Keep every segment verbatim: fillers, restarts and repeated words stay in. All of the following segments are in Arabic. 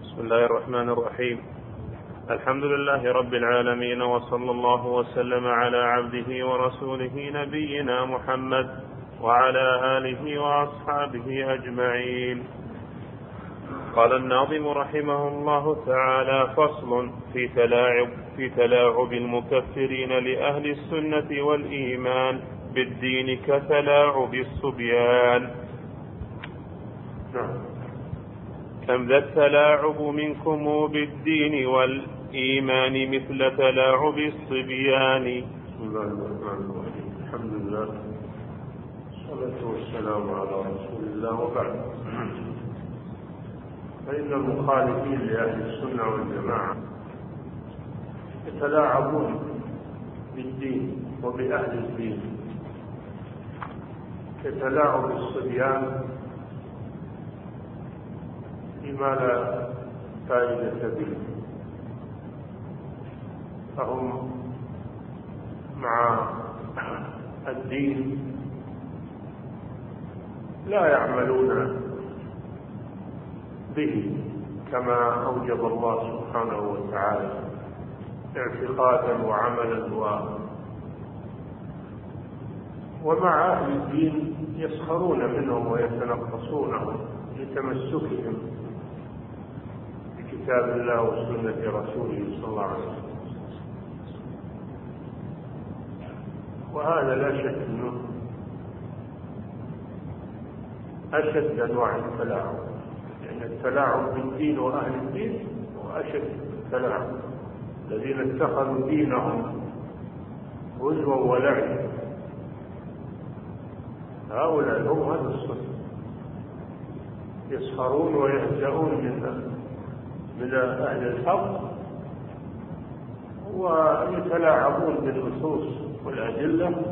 بسم الله الرحمن الرحيم. الحمد لله رب العالمين، وصلى الله وسلم على عبده ورسوله نبينا محمد وعلى آله وأصحابه أجمعين. قال الناظم رحمه الله تعالى: فصل في تلاعب, في تلاعب المكفرين لأهل السنة والإيمان بالدين كتلاعب الصبيان. كم ذا التلاعب منكم بالدين والإيمان مثل تلاعب الصبيان. بسم الله الرحمن الرحيم. الحمد لله والصلاة والسلام على رسول الله، وبعد. فإن المخالفين لأهل السنة والجماعة يتلاعبون بالدين وبأهل الدين كتلاعب الصبيان بما لا فائدة به، فهم مع الدين لا يعملون به كما أوجب الله سبحانه وتعالى اعتقادا وعملا و ومع أهل الدين يسخرون منهم ويتنقصونهم لتمسكهم بكتاب الله وسنة رسوله صلى الله عليه وسلم. وهذا لا شك أنه أشد أنواع التلاعب، لأن التلاعب بالدين وأهل الدين هو أشد التلاعب. الذين اتخذوا دينهم هزوا ولعبا هؤلاء هم أهل السنة، يسخرون ويهزؤون من من أهل الحق ويتلاعبون بالنصوص والأدلة،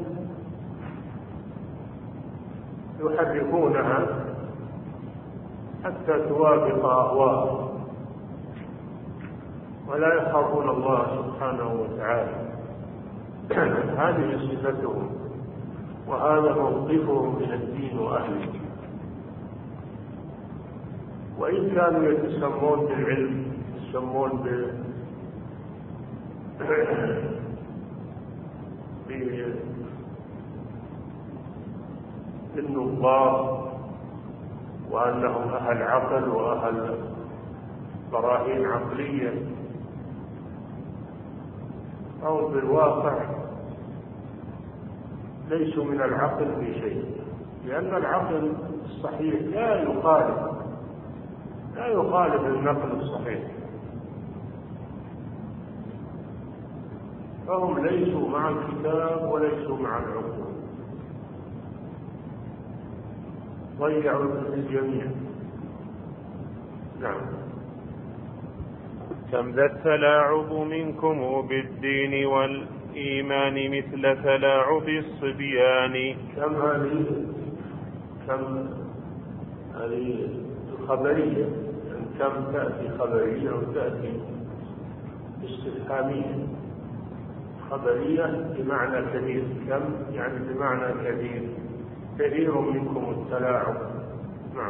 يحرفونها حتى توافق أهواءهم، ولا يخافون الله سبحانه وتعالى. هذه صفتهم وهذا موقفهم من الدين وأهله. وإن كانوا يتسمون بالعلم، يتسمون بالنظار وأنهم أهل عقل وأهل براهين عقلية، أو بالواقع ليسوا من العقل في شيء، لأن العقل الصحيح لا يخالف لا يخالف النقل الصحيح، فهم ليسوا مع الكتاب وليسوا مع العقول، ضيعوا الجميع. نعم. كم ذا التلاعب منكم بالدين والإيمان مثل تلاعب الصبيان. كم هذه كم هذه الخبرية، يعني كم تأتي خبرية وتأتي استفهامية. خبرية بمعنى كثير، كم يعني بمعنى كثير، كثير منكم التلاعب. نعم.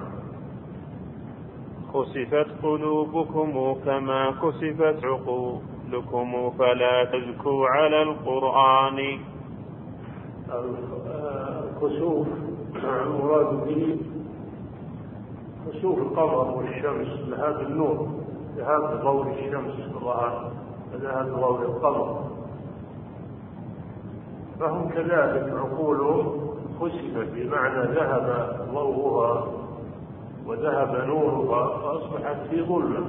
خسفت قلوبكم كما كسفت عقولكم فلا تزكوا على القرآن. الكسوف المراد به كسوف القمر والشمس، ذهاب النور، ذهاب ضوء الشمس الظهر وذهاب ضوء القمر، فهم كذلك عقولهم خسفت بمعنى ذهب ضوءها وذهب نورها فأصبحت في ظلمة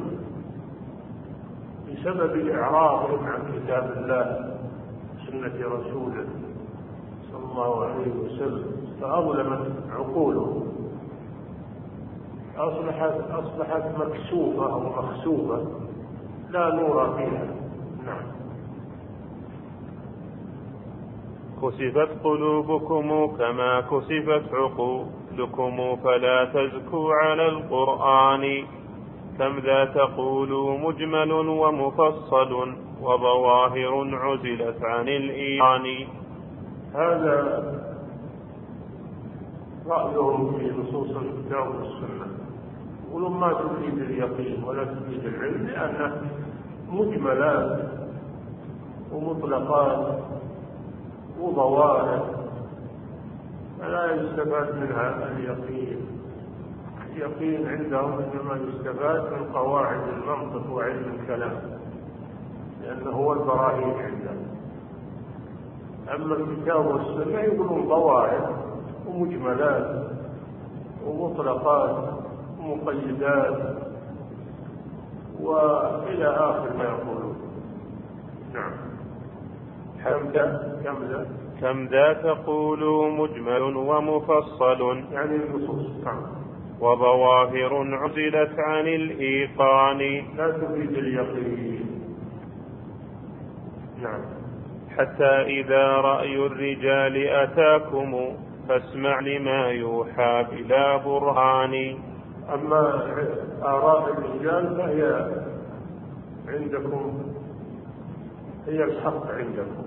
بسبب إعراضهم عن كتاب الله سنة رسوله صلى الله عليه وسلم، فأظلمت عقولهم، أصبحت أصبحت مكسوفة أو مخسوفة لا نور فيها. نعم. كسفت قلوبكم كما كسفت عقولكم فلا تزكوا على القرآن. كم ذا تقول مجمل ومفصل وظواهر عزلت عن الإيمان. هذا رأيهم في نصوص الكتاب والسنة، يقولون ما تفيد اليقين ولا تفيد العلم لأنه مجملات ومطلقات وظواهر فلا يستفاد منها اليقين. اليقين عندهم إنما يستفاد من قواعد المنطق وعلم الكلام لأنه هو البراهين عندهم. أما الكتاب والسنة يقولون ظواهر ومجملات ومطلقات ومقيدات وإلى آخر ما يقولون. نعم. كم ذا كم ذا كم ذا تقول مجمل ومفصل يعني النصوص. نعم. وظواهر عزلت عن الإيقان لا تفيد اليقين. نعم. حتى إذا رأي الرجال أتاكم فاسمع لما يوحى بلا برهان. أما آراء الرجال فهي عندكم هي الحق عندكم.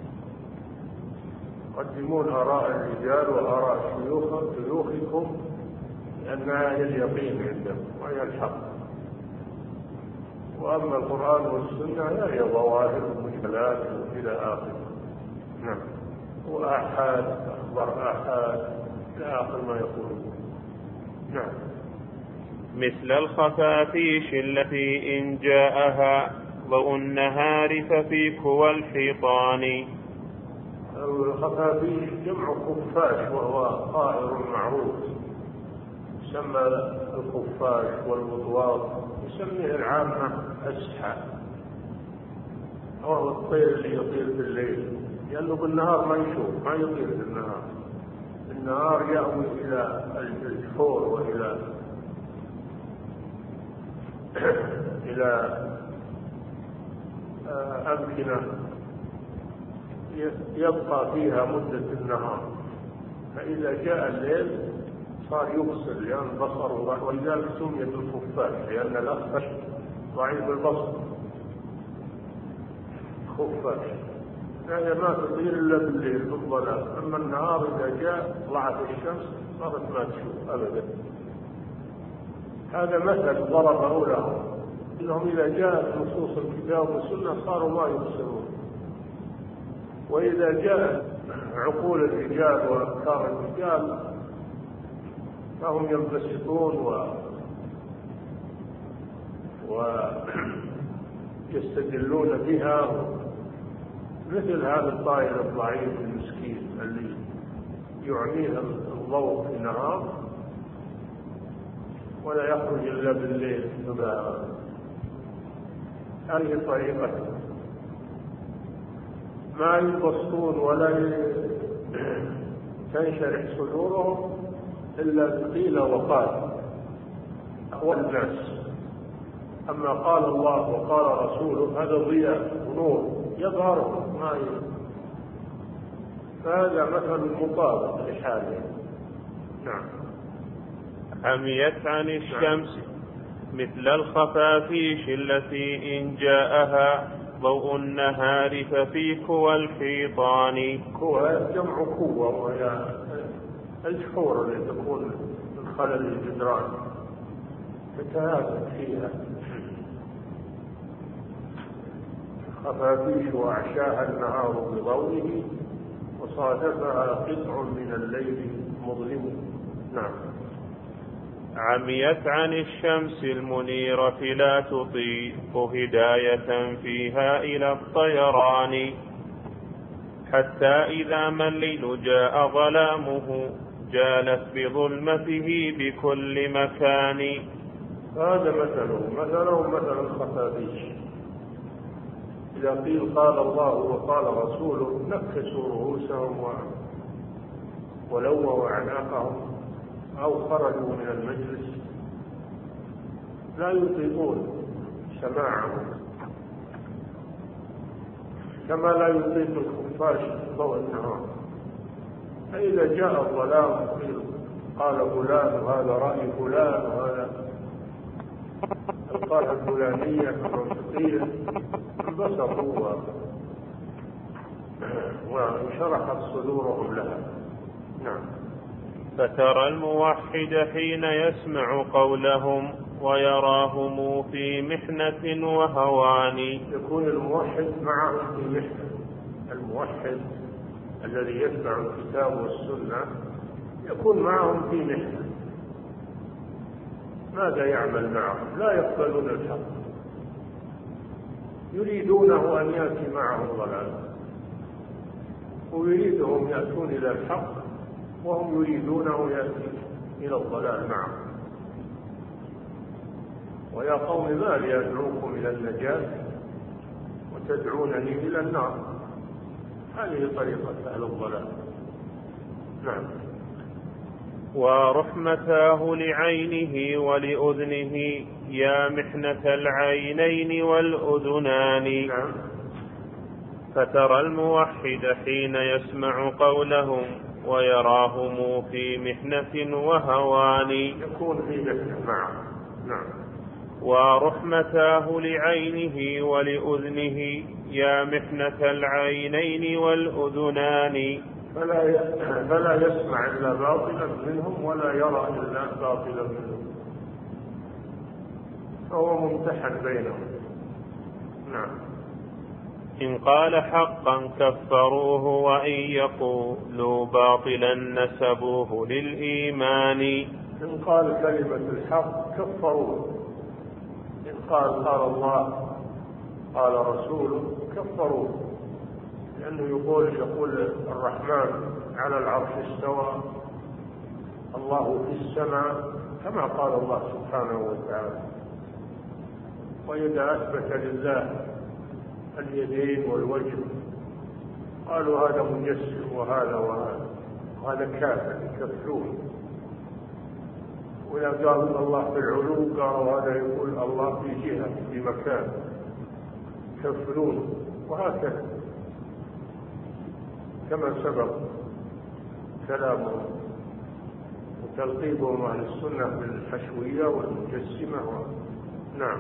قدمون آراء الرجال وآراء شيوخ شيوخكم لأنها هي اليقين عندكم وهي الحق. وأما القرآن والسنة هي ظواهر ومجملات إلى آخره. نعم. وآحاد أخبار آحاد إلى آخر ما يقولون. نعم. مثل الخفافيش التي إن جاءها ضوء النهار ففي كوى الحيطان. الخفافيش جمع خفاش وهو طائر معروف يسمى الخفاش والوطواط يسميه العامة أسحى وهو الطير اللي يطير في الليل لأنه بالنهار ما يشوف ما يطير في النهار. النهار يأوي إلى الجفور وإلى إلى أمكنة يبقى فيها مدة النهار فإذا جاء الليل صار يبصر لأن بصره ولذلك سمي بالخفاش لأن الأخفش ضعيف البصر. خفاش هي ما تطير إلا بالليل بالظلام. أما النهار إذا جاء طلعت الشمس صارت ما تشوف أبدا. هذا مثل ضربه لهم إنهم إذا جاءت نصوص الكتاب والسنة صاروا ما يبصرون. وإذا جاءت عقول الرجال وأفكار الرجال فهم ينبسطون و ويستدلون بها مثل هذا الطائر الضعيف المسكين اللي يعنيه الضوء في النهار ولا يخرج إلا بالليل. هذه طريقته ما ينبسطون ولا تنشرح صدورهم إلا قيل وقال أقوال الناس. أما قال الله وقال رسوله هذا ضياء ونور يظهر ما ي... فهذا مثل مطابق لحاله. نعم. عميت عن الشمس مثل الخفافيش التي إن جاءها ضوء النهار ففي كوى الحيطان. كوى جمع كوى وهي الجحور التي تكون من خلل الجدران تتهافت فيها. خفافيش وأعشاها النهار بضوئه وصادفها قطع من الليل مظلم. نعم. عميت عن الشمس المنيرة لا تطيق هداية فيها إلى الطيران حتى إذا ما الليل جاء ظلامه جالت بظلمته بكل مكان. هذا مثله مثله مثل الخفافيش. إذا قيل قال الله وقال رسوله نكسوا رؤوسهم ولووا أعناقهم أو خرجوا من المجلس لا يطيقون سماعه كما لا يطيق الخفاش ضوء النهار. فإذا جاء الظلام قال فلان وهذا رأي فلان وهذا القاعدة الفلانية المنطقية انبسطوا وانشرحت صدورهم لها. نعم. فترى الموحد حين يسمع قولهم ويراهم في محنة وهوان. يكون الموحد معهم في محنة. الموحد الذي يتبع الكتاب والسنة يكون معهم في محنة. ماذا يعمل معهم؟ لا يقبلون الحق، يريدونه أن يأتي معهم ضلال، ويريدهم يأتون إلى الحق وهم يريدونه يأتي إلى الضلال معهم. ويا قوم ما لي أدعوكم إلى النجاة وتدعونني إلى النار. هذه طريقة أهل الضلال. نعم. ورحمتاه لعينه ولأذنه يا محنة العينين والأذنان. نعم. فترى الموحد حين يسمع قولهم ويراهم في محنة وهوان. يكون في محنة معه. نعم. ورحمتاه لعينه ولأذنه يا محنة العينين والأذنان. فلا فلا يسمع إلا باطلا منهم ولا يرى إلا باطلا منهم، فهو ممتحن بينهم. نعم. إن قال حقا كفروه وإن يقولوا باطلا نسبوه للإيمان. إن قال كلمة الحق كفروه. إن قال قال الله قال رسوله كفروه، لأنه يقول يقول الرحمن على العرش استوى، الله في السماء كما قال الله سبحانه وتعالى. وإذا أثبت لله اليدين والوجه قالوا هذا مجسم وهذا وهذا وهذا كافر يكفرون. وإذا قال الله في العلو قالوا هذا يقول الله في جهة في مكان يكفرون. وهكذا كما سبق كلامهم وتلقيبهم عن السنة بالحشوية والمجسمة. نعم.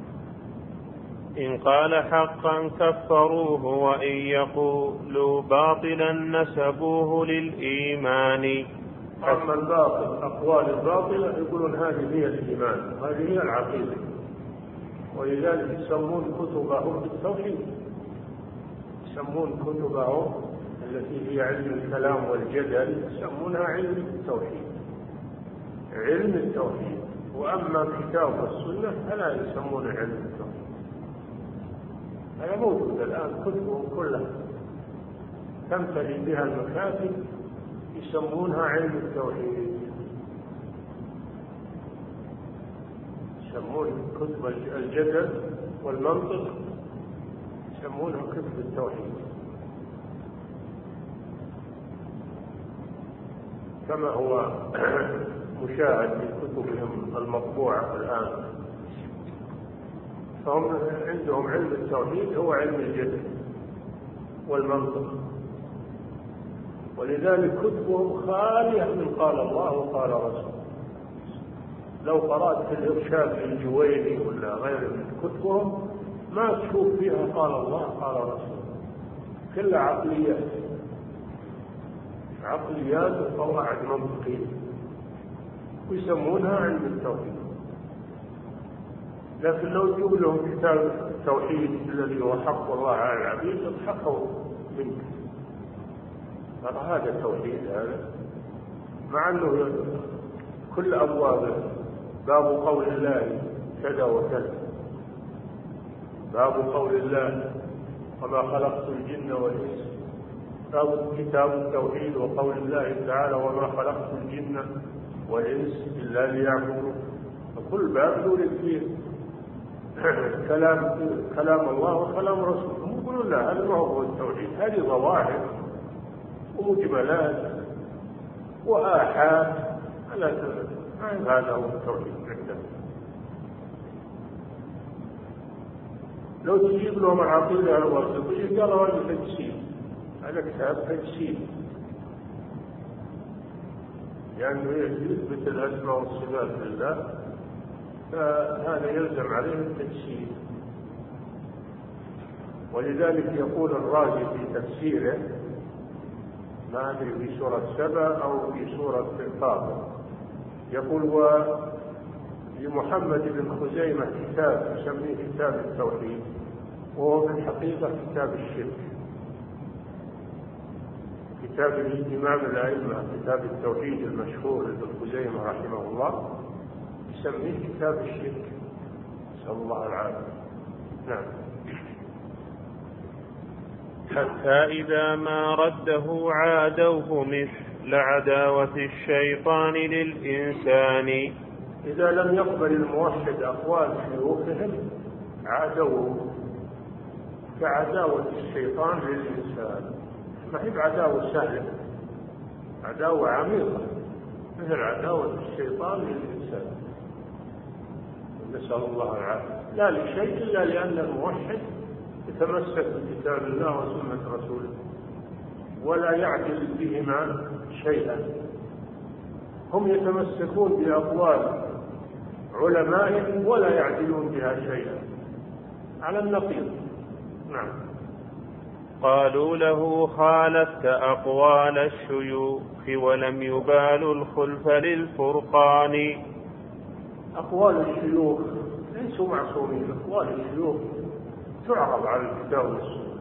إن قال حقا كفروه وإن يقولوا باطلا نسبوه للإيمان. أما الباطل أقوال الباطلة يقولون هذه هي الإيمان، هذه هي العقيدة، ولذلك يسمون كتبهم بالتوحيد. يسمون كتبهم التي هي علم الكلام والجدل يسمونها علم التوحيد، علم التوحيد. وأما الكتاب والسنة فلا يسمون علم التوحيد. هذا موجود الآن كتبهم كلها تمتلئ بها المكاتب يسمونها علم التوحيد. يسمون كتب الجدل والمنطق يسمونها كتب التوحيد، كما هو مشاهد في كتبهم المطبوعة الآن. فهم عندهم علم التوحيد هو علم الجدل والمنطق، ولذلك كتبهم خالية من قال الله وقال رسوله. لو قرأت في الإرشاد للجويني ولا غيره من كتبهم ما تشوف فيها قال الله قال رسوله، كلها عقليات عقليات وقواعد منطقية ويسمونها علم التوحيد. لكن لو تجيب لهم كتاب التوحيد الذي هو حق الله على العبيد يضحكوا منك. هذا التوحيد هذا، مع أنه كل أبواب باب قول الله كذا وكذا، باب قول الله وما خلقت الجن والإنس، باب كتاب التوحيد وقول الله تعالى وما خلقت الجن والإنس إلا ليعبدون. فكل باب يورد فيه كلام كلام الله وكلام رسوله. هم يقولون لا هذا ما هو التوحيد، هذه ظواهر ومجملات وآحاد، هذا هو التوحيد عندهم. لو تجيب لهم العقيدة الواسطية قالوا هذا تجسيد، هذا كتاب تجسيد، لأنه يعني يثبت الأسماء والصفات لله، فهذا يلزم عليه التجسيد. ولذلك يقول الرازي في تفسيره ما أدري في سورة سبأ أو في سورة فاطر، يقول ولمحمد بن خزيمة كتاب يسميه كتاب التوحيد، وهو في الحقيقة كتاب الشرك. كتاب الإمام الأئمة كتاب التوحيد المشهور لابن خزيمة رحمه الله يسميه كتاب الشرك، نسأل الله العافية. نعم. حتى إذا ما رده عادوه مثل عداوة الشيطان للإنسان. إذا لم يقبل الموحد أقوال شيوخهم عادوه كعداوة الشيطان للإنسان. ما هي بعداوة سهلة، عداوة عميقة مثل عداوة الشيطان للإنسان، نسأل الله العافية. لا لشيء إلا لأن الموحد يتمسك بكتاب الله وسنة رسوله ولا يعدل بهما شيئا. هم يتمسكون بأقوال علمائهم ولا يعدلون بها شيئا على النقيض. نعم. قالوا له خالفت أقوال الشيوخ ولم يبالوا الخلف للفرقان. أقوال الشيوخ ليسوا معصومين، أقوال الشيوخ تعرض على الكتاب والسنة،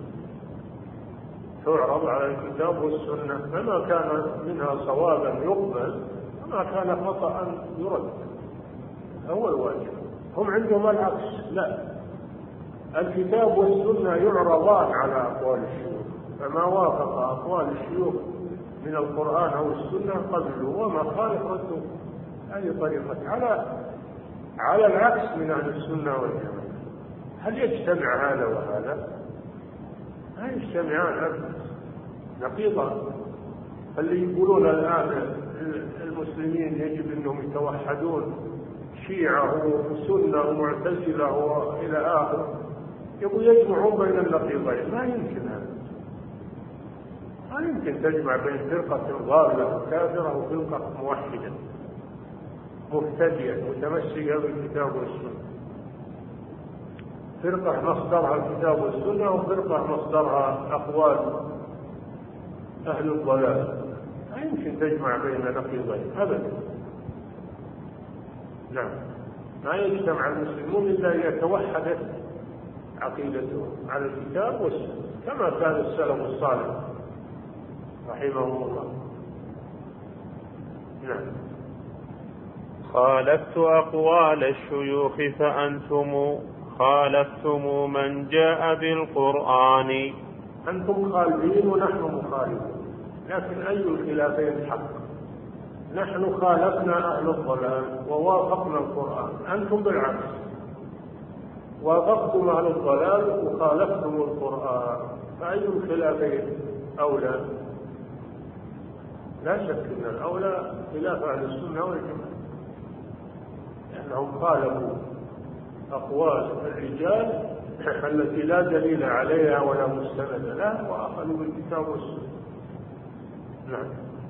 تعرض على الكتاب والسنة، فما كان منها صوابا يقبل وما كان خطأ يرد، هو الواجب. هم عندهم العكس، لا، الكتاب والسنة يعرضان على أقوال الشيوخ، فما وافق أقوال الشيوخ من القرآن أو السنة قبلوا، وما خالف ردوا. هذه طريقة على على العكس من أهل السنة والجماعة. هل يجتمع هذا وهذا؟ لا يجتمعان أبدا، نقيضان. اللي يقولون الآن المسلمين يجب أنهم يتوحدون، شيعة وسنة ومعتزلة وإلى آخره، يقول يجمعون بين النقيضين. ما يمكن هذا، ما يمكن تجمع بين فرقة ضالة وكافرة وفرقة موحدة مبتدئة متمسكة بالكتاب والسنة. فرقة مصدرها الكتاب والسنة وفرقة مصدرها أقوال أهل الضلال. لا يمكن تجمع بين نقيضين أبدا. نعم. ما يجتمع المسلمون إلا إذا توحدت عقيدتهم على الكتاب والسنة كما كان السلف الصالح رحمهم الله. نعم. خالفت أقوال الشيوخ فأنتم خالفتم من جاء بالقرآن. أنتم خالفين ونحن مخالفون، لكن أي الخلافين حق؟ نحن خالفنا أهل الضلال ووافقنا القرآن، أنتم بالعكس وافقتم أهل الضلال وخالفتم القرآن، فأي الخلافين أولى؟ لا شك أن الأولى خلاف أهل السنة والجماعة، لأنهم خالفوا أقوال الرجال التي لا دليل عليها ولا مستند لها وأخذوا بالكتاب والسنة. نعم.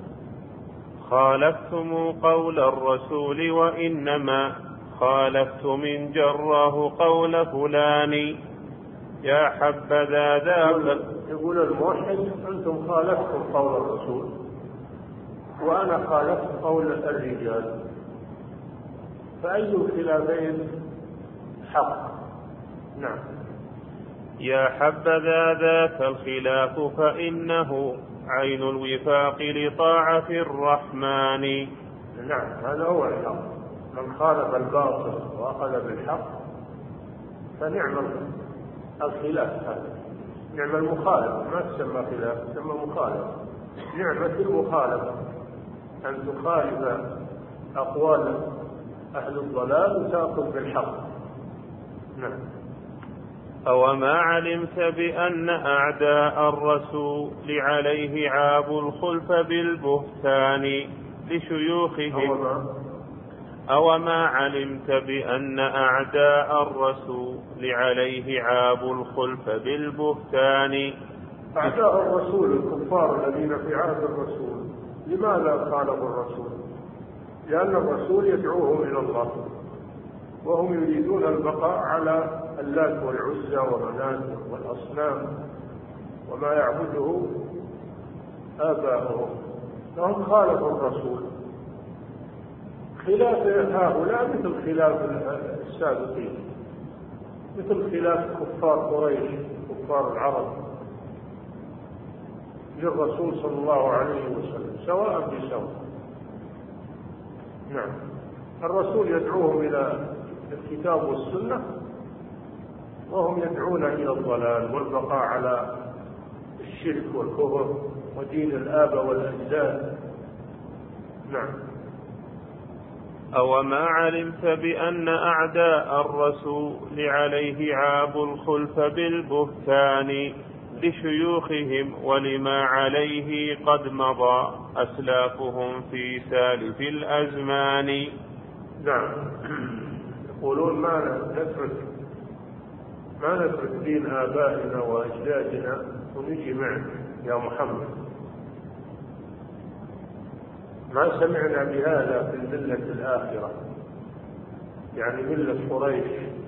خالفتم قول الرسول وإنما خالفت من جراه قول فلان. يا حبذا ذاك. يقول الموحد أنتم خالفتم قول الرسول وأنا خالفت قول الرجال، فأي الخلافين حق؟ نعم. يا حبذا ذاك الخلاف فإنه عين الوفاق لطاعة الرحمن. نعم، هذا هو الحق. من خالف الباطل وأخذ بالحق فنعم الخلاف، هذا نعم المخالف، ما تسمى خلاف، تسمى مخالف. نعمة المخالفة أن تخالف أقوال أهل الضلال وتأخذ بالحق. نعم. أوما علمت بأن أعداء الرسول عليه عاب الخلف بالبهتان لشيوخهم. أوما علمت بأن أعداء الرسول عليه عاب الخلف بالبهتان. أعداء الرسول الكفار الذين في عهد الرسول لماذا خالفوا الرسول؟ لأن الرسول يدعوهم إلى الله وهم يريدون البقاء على اللات والعزى ومنات والأصنام وما يعبده آباؤهم، فهم خالفوا الرسول. خلاف هؤلاء مثل خلاف السابقين، مثل خلاف كفار قريش كفار العرب للرسول صلى الله عليه وسلم سواء بسواء. نعم. الرسول يدعوهم إلى الكتاب والسنة وهم يدعون إلى الضلال والبقاء على الشرك والكفر ودين الآباء والأجداد. نعم. أوما علمت بأن أعداء الرسول عليه عابوا الخلف بالبهتان لشيوخهم ولما عليه قد مضى أسلافهم في سالف الأزمان. نعم. يقولون ما نترك ما نترك دين آبائنا وأجدادنا ونجي معك يا محمد. ما سمعنا بهذا في الملة الآخرة، يعني ملة قريش،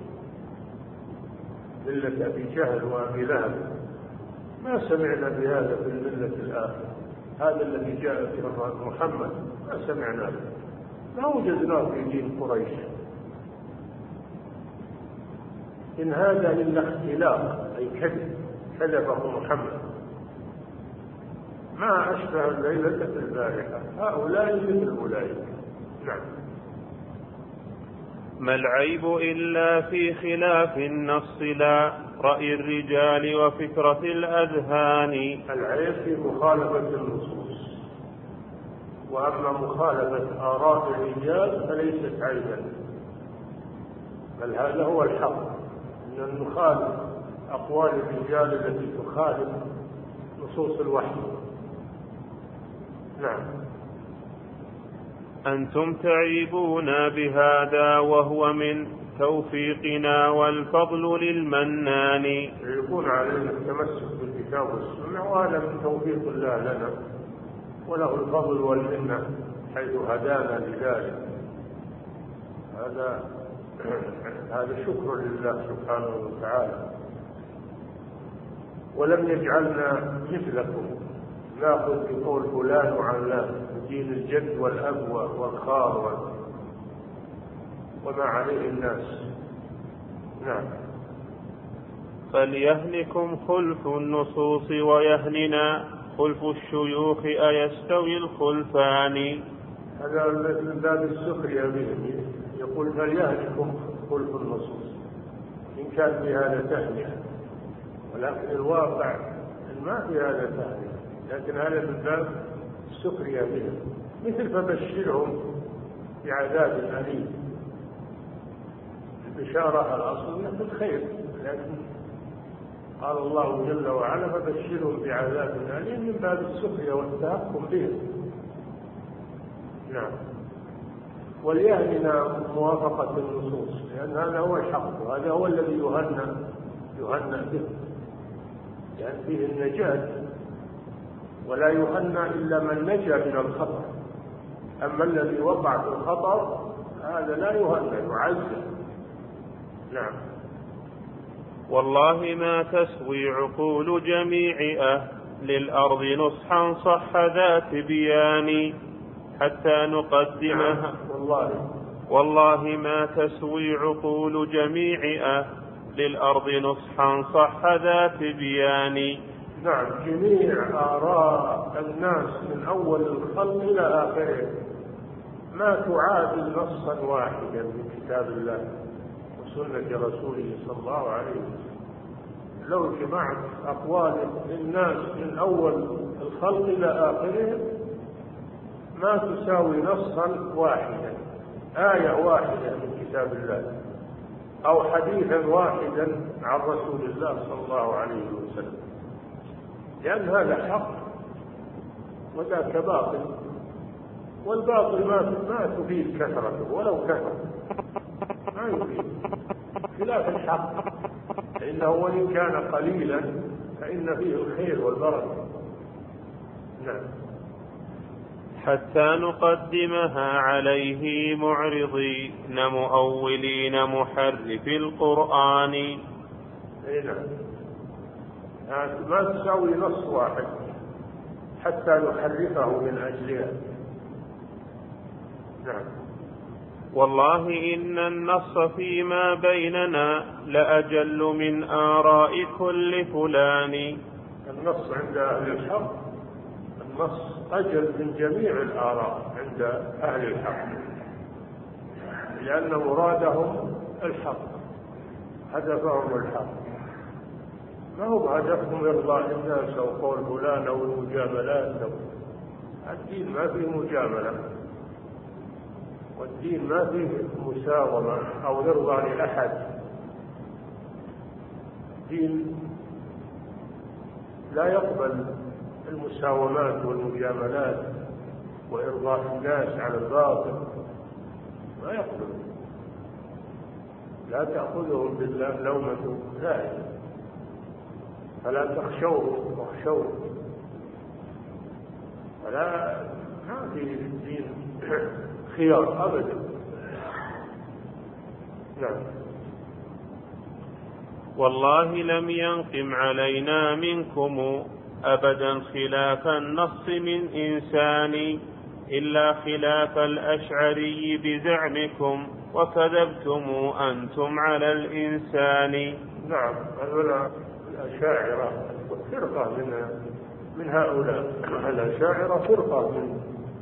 ملة أبي جهل وأبي لهب، ما سمعنا بهذا في الملة الآخرة. هذا الذي جاء في محمد ما سمعنا به، ما وجدناه في دين قريش. إن هذا إلا اختلاق، أي كذب، كذبه محمد، ما أشبه الليلة في البارحة، هؤلاء مثل أولئك. نعم. ما العيب إلا في خلاف النص لا رأي الرجال وفكرة الأذهان. العيب في مخالفة النصوص، وأما مخالفة آراء الرجال فليست عيبا، بل هذا هو الحق، أن نخالف أقوال الرجال التي تخالف نصوص الوحي. نعم. أنتم تعيبون بهذا وهو من توفيقنا والفضل للمنان. يكون علينا التمسك بالكتاب والسنة، وهذا من توفيق الله لنا، وله الفضل والمنة حيث هدانا لذلك. هذا هذا شكر لله سبحانه وتعالى. ولم يجعلنا مثلكم ناخذ بقول فلان وعلان، دين الجد والأب والخال وما عليه الناس. نعم. فليهنكم خلف النصوص ويهننا خلف الشيوخ أيستوي الخلفان. هذا من باب السخرية بهم، يقول فليهنكم خلف النصوص، إن كان في هذا تهنئة، ولكن الواقع ما في هذا تهنئة، لكن هذا من باب السخرية بهم، مثل فبشرهم بعذاب أليم. البشارة الأصل من الخير، لكن قال الله جل وعلا فبشرهم بعذاب أليم من باب السخرية والتهكم بهم. نعم. وليهننا موافقة النصوص، لأن هذا هو الحق، وهذا هو الذي يهنى يهنى به، لأن فيه النجاة، ولا يهنى إلا من نجا من الخطأ. أما الذي وقع في الخطأ هذا لا يهنى، يعذب. نعم. والله ما تسوي عقول جميع أهل الأرض نصحا صح ذات بيان حتى نقدمها. نعم. والله والله ما تسوي عقول جميع أهل الأرض نصحا صح ذات بيان. نعم. جميع آراء الناس من أول الخلق إلى آخره ما تعادل نصا واحدا من كتاب الله وسنة رسوله صلى الله عليه وسلم. لو جمعت أقوال الناس من أول الخلق إلى آخره ما تساوي نصا واحدا، آية واحدة من كتاب الله أو حديثا واحدا عن رسول الله صلى الله عليه وسلم، لأن هذا حق وذاك باطل، والباطل ما ما تفيد كثرته ولو كثر، ما يفيد، خلاف الحق، فإنه وإن كان قليلا فإن فيه الخير والبركة. نعم. حتى نقدمها عليه معرضين مؤولين محرف القرآن. نعم. ما تساوي نص واحد، حتى نحرفه من أجلها. نعم. والله إن النص فيما بيننا لأجل من آراء كل فلان. النص عند أهل الحق، النص أجل من جميع الآراء عند أهل الحق، لأن مرادهم الحق، هدفهم الحق، ما هو هدفهم إرضاء الناس أو قول فلان أو المجاملات. الدين ما فيه مجاملة، والدين ما فيه مساومة أو إرضاء لأحد. الدين لا يقبل المساومات والمجاملات وإرضاء الناس على الباطل، ما يقبل. لا تأخذهم بالله لومة لائم، فلا تخشوه واخشوه. فلا ما في الدين خيار أبدا. نعم. والله لم ينقم علينا منكم أبدا خلاف النص من إنسان، إلا خلاف الأشعري بزعمكم، وكذبتم أنتم على الإنسان. نعم. هؤلاء الأشاعرة فرقة من من هؤلاء. الأشاعرة فرقة من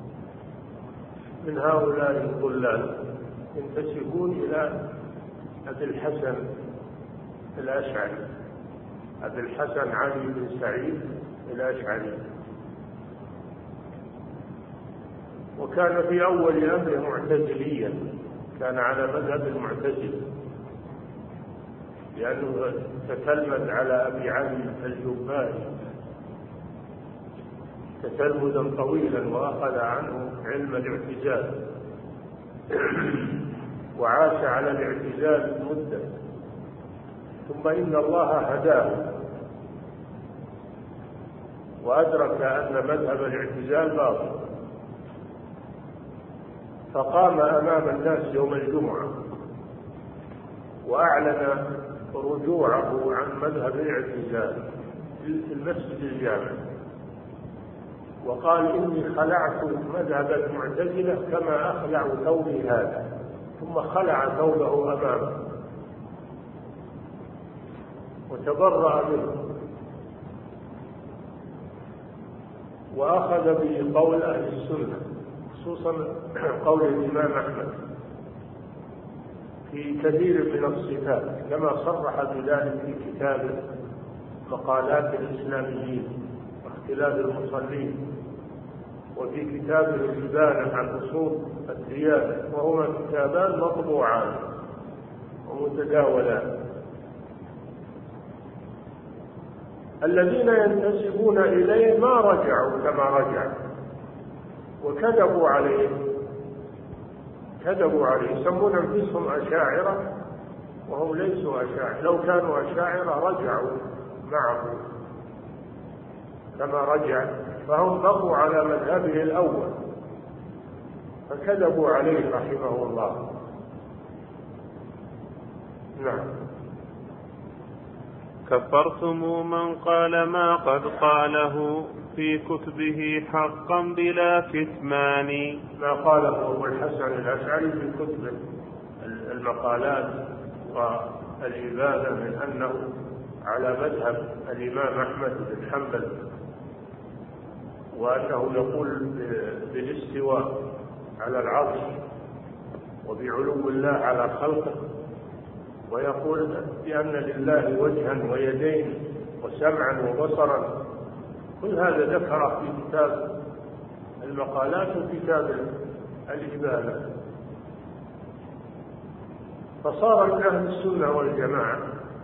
من هؤلاء الضلال، ينتسبون إلى أبي الحسن الأشعري، أبي الحسن علي بن سعيد الأشعري. وكان في أول أمره معتزليا، كان على مذهب المعتزلة، لأنه تتلمذ على أبي علي الجبائي تتلمذا طويلا، وأخذ عنه علم الاعتزال، وعاش على الاعتزال مدة، ثم إن الله هداه وأدرك أن مذهب الاعتزال باطل، فقام أمام الناس يوم الجمعة وأعلن رجوعه عن مذهب الاعتزال في المسجد الجامع، وقال: إني خلعت مذهب المعتزلة كما أخلع ثوبي هذا، ثم خلع ثوبه أمامه وتبرأ منه، وأخذ بقول أهل السنة، خصوصا قول الإمام أحمد في كثير من الصفات، كما صرح بذلك في كتابه مقالات الإسلاميين واختلاف المصلين، وفي كتابه الإبانة عن أصول الديانة، وهما كتابان مطبوعان ومتداولان. الذين ينتسبون إليه ما رجعوا كما رجع، وكذبوا عليه، كذبوا عليه، يسمون أنفسهم أشاعرة وهم ليسوا أشاعرة. لو كانوا أشاعرة رجعوا معه كما رجع، فهم بقوا على مذهبه الأول، فكذبوا عليه رحمه الله. نعم. كفرتم من قال ما قد قاله في كتبه حقا بلا كتمان. ما قاله أبو الحسن الأشعري في كتب المقالات والإبانة من أنه على مذهب الإمام أحمد بن حنبل، وأنه يقول بالاستواء على العرش وبعلو الله على خلقه، ويقول بأن لله وجها ويدين وسمعا وبصرا. كل هذا ذكره في كتاب المقالات وكتاب الإبانة. فصار من أهل السنة والجماعة،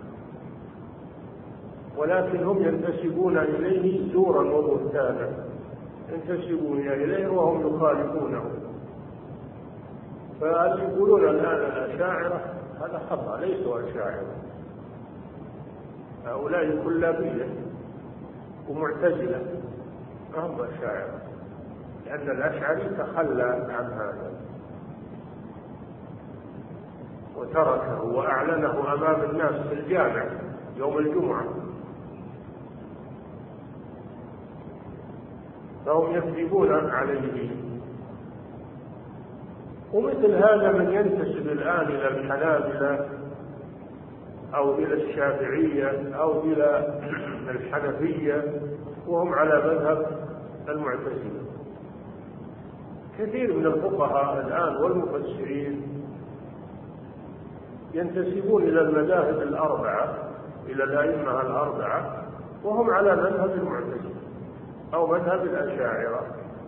ولكن هم ينتسبون إليه زورا وبهتانا، ينتسبون إليه وهم يخالفونه. فيقولون الآن الأشاعرة هذا خطأ، ليسوا أشاعرة، هؤلاء كلابية ومعتزلة، ما هم أشاعرة، لأن الأشعري تخلى عن هذا وتركه وأعلنه أمام الناس في الجامع يوم الجمعة. فهم يكذبون عليه. ومثل هذا من ينتسب الآن إلى الحنابلة أو إلى الشافعية أو إلى الحنفية وهم على مذهب المعتزلة. كثير من الفقهاء الآن والمفسرين ينتسبون إلى المذاهب الأربعة، إلى الأئمة الأربعة، وهم على مذهب المعتزلة أو مذهب الأشاعرة.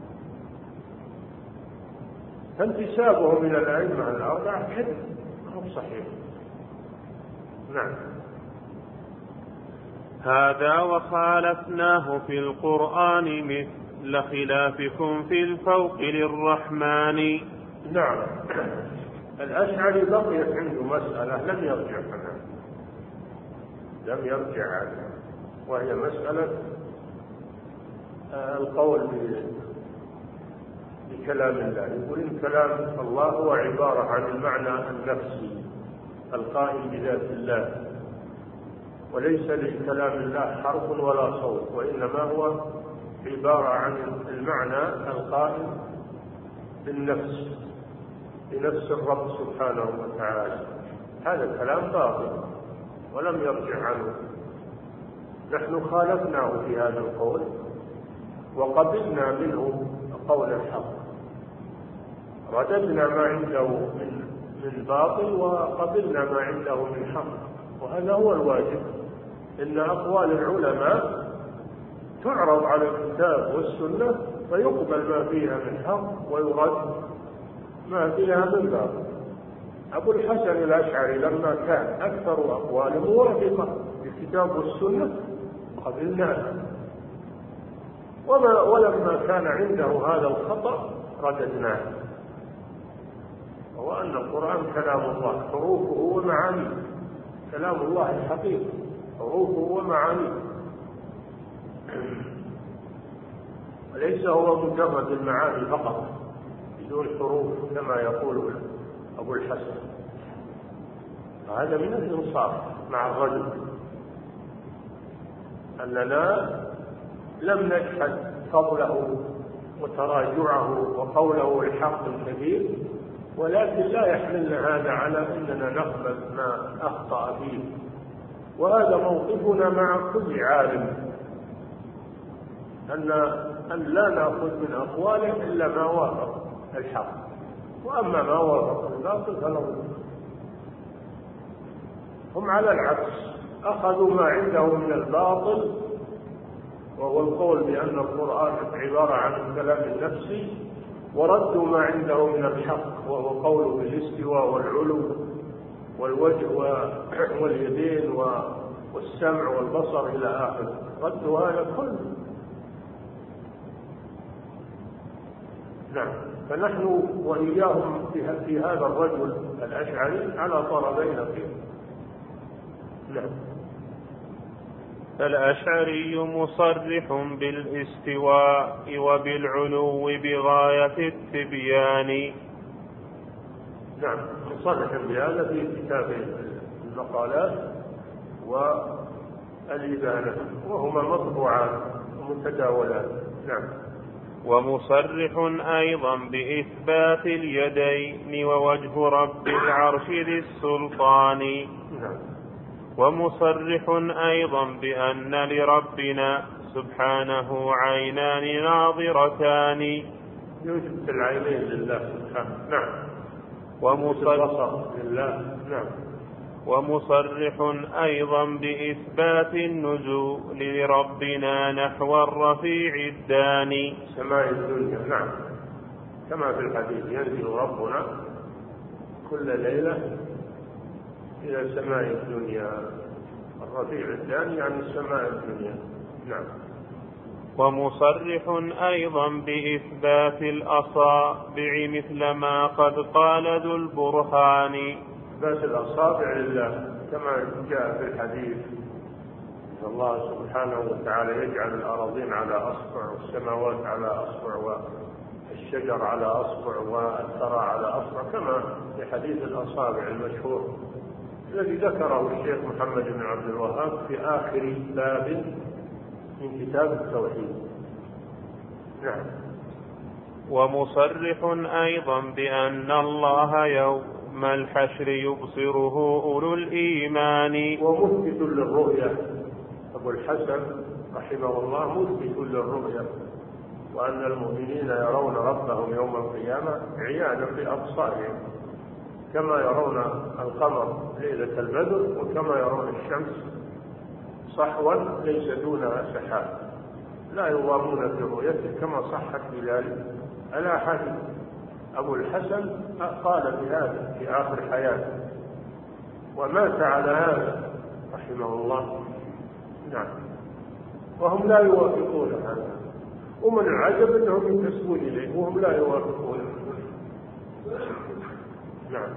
فانتسابهم إلى الأئمة الأربعة كذب مو صحيح. نعم. هذا وخالفناه في القرآن مثل خلافكم في الفوق للرحمن. نعم. الأشعري بقيت عنده مسألة لم يرجع عنها، لم يرجع عنها، وهي مسألة القول بكلام الله. يقول إن كلام الله هو عبارة عن المعنى النفسي القائم بذات الله، وليس لكلام الله حرف ولا صوت، وإنما هو عبارة عن المعنى القائم بالنفس، بنفس الرب سبحانه وتعالى. هذا كلام باطل ولم يرجع عنه. نحن خالفناه في هذا القول وقبلنا منه قول الحق، رددنا ما عنده من من باطل وقبلنا ما عنده من حق، وهذا هو الواجب. إن أقوال العلماء تعرض على الكتاب والسنة فيقبل ما فيها من حق ويرد ما فيها من باطل. أبو الحسن الأشعري لما كان أكثر أقواله موافقة للكتاب والسنة قبلناه، وما ولما كان عنده هذا الخطأ رددناه. وهو أن القرآن كلام الله حروفه ومعانيه، كلام الله الحقيقي حروفه ومعانيه، وليس هو مجرد المعاني فقط بدون حروف كما يقول أبو الحسن. هذا من الإنصاف مع الرجل أننا لم نجحد فضله وتراجعه وقوله الحق الكبير، ولكن لا يحملنا هذا على أننا نقبل ما أخطأ فيه. وهذا موقفنا مع كل عالم، أن أن لا نأخذ من أقواله إلا ما وافق الحق، وأما ما وافق الباطل فله. هم على العكس أخذوا ما عندهم من الباطل، وهو القول بأن القرآن عبارة عن الكلام النفسي، وردوا ما عنده من الحق وهو قوله بالاستواء والعلو والوجه واليدين والسمع والبصر إلى آخره، ردوا هذا كله. نعم. فنحن وإياهم في هذا الرجل الأشعري على طرفي نقيض. نعم. الأشعري مصرح بالاستواء وبالعلو بغاية التبيان. نعم، مصرح بهذا في كتاب المقالات والإبانة، وهما مطبوعان ومتداولان. نعم. ومصرح أيضا بإثبات اليدين ووجه رب العرش ذي السلطان. نعم. ومصرح أيضا بأن لربنا سبحانه عينان ناظرتان. يوجد العينين لله سبحانه. نعم. ومصرح لله. نعم. ومصرح أيضا بإثبات النزول لربنا نحو الرفيع الداني. سماء الدنيا. نعم، كما في الحديث ينزل ربنا كل ليلة إلى سماء الدنيا. الرفيع الداني عن السماء الدنيا. نعم. ومصرح أيضا بإثبات الأصابع مثل ما قد قال ذو البرهان. إثبات الأصابع لله كما جاء في الحديث إن الله سبحانه وتعالى يجعل الأراضين على أصبع والسماوات على أصبع والشجر على أصبع والثرى على أصبع، كما في حديث الأصابع المشهور الذي ذكره الشيخ محمد بن عبد الوهاب في آخر باب من كتاب التوحيد. نعم. ومصرح أيضا بأن الله يوم الحشر يبصره أولو الإيمان. ومثبت للرؤية، أبو الحسن رحمه الله مثبت للرؤية، وأن المؤمنين يرون ربهم يوم القيامة عيانا بأبصارهم، كما يرون القمر ليلة البدر، وكما يرون الشمس صحوا ليس دونها سحاب، لا يضامون في رؤيته، كما صحت بذلك الأحاديث. أبو الحسن قال بهذا في آخر حياته، ومات على هذا رحمه الله. نعم. وهم لا يوافقون هذا، ومن العجب أنهم ينتسبون إليه وهم لا يوافقون. نعم.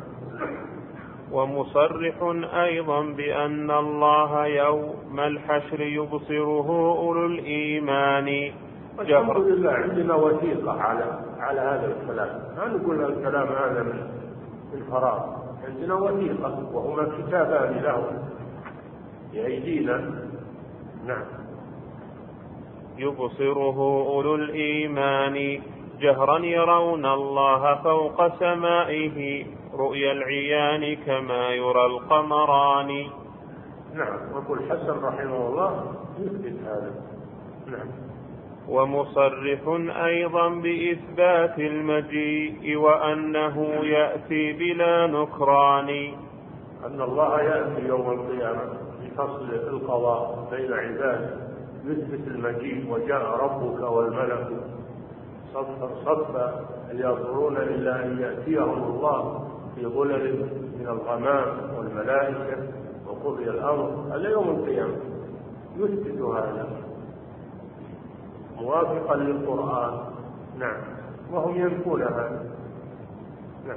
ومصرح أيضا بأن الله يوم الحشر يبصره أولو الإيمان. الحمد لله عندنا وثيقة على على هذا الكلام، لا نقول الكلام هذا من الفراغ، عندنا وثيقة وهما كتابان لهم بأيدينا. نعم. يبصره أولو الإيمان جهرا يرون الله فوق سمائه رؤيا العيان كما يرى القمران. نعم. وأبو الحسن رحمه الله يثبت هذا. نعم. ومصرح أيضا بإثبات المجيء وأنه يأتي بلا نكران. أن الله يأتي يوم القيامة بفصل القضاء بين عباده، يثبت المجيء، وجاء ربك والملك صفا صفا ينظرون إلا أن يأتيهم الله في ظلل من الغمام والملائكة وقضي الأمر. هذا يوم القيامة يثبت هذا موافقا للقرآن. نعم. وهم ينفون هذا. نعم.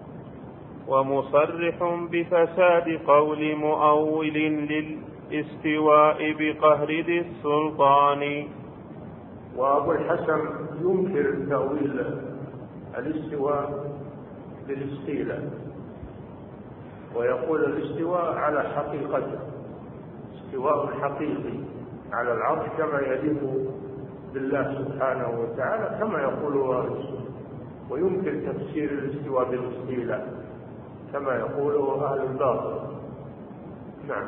ومصرح بفساد قول مؤول للاستواء بقهر ذي السلطان. وأبو الحسن ينكر تأويل الاستواء بالاستيلاء، ويقول الاستواء على حقيقته، استواء حقيقي على العرش كما يليق بالله سبحانه وتعالى كما يقول أهل السنة، ويمكن تفسير الاستواء بالاستيلاء كما يقول أهل الباطل. نعم.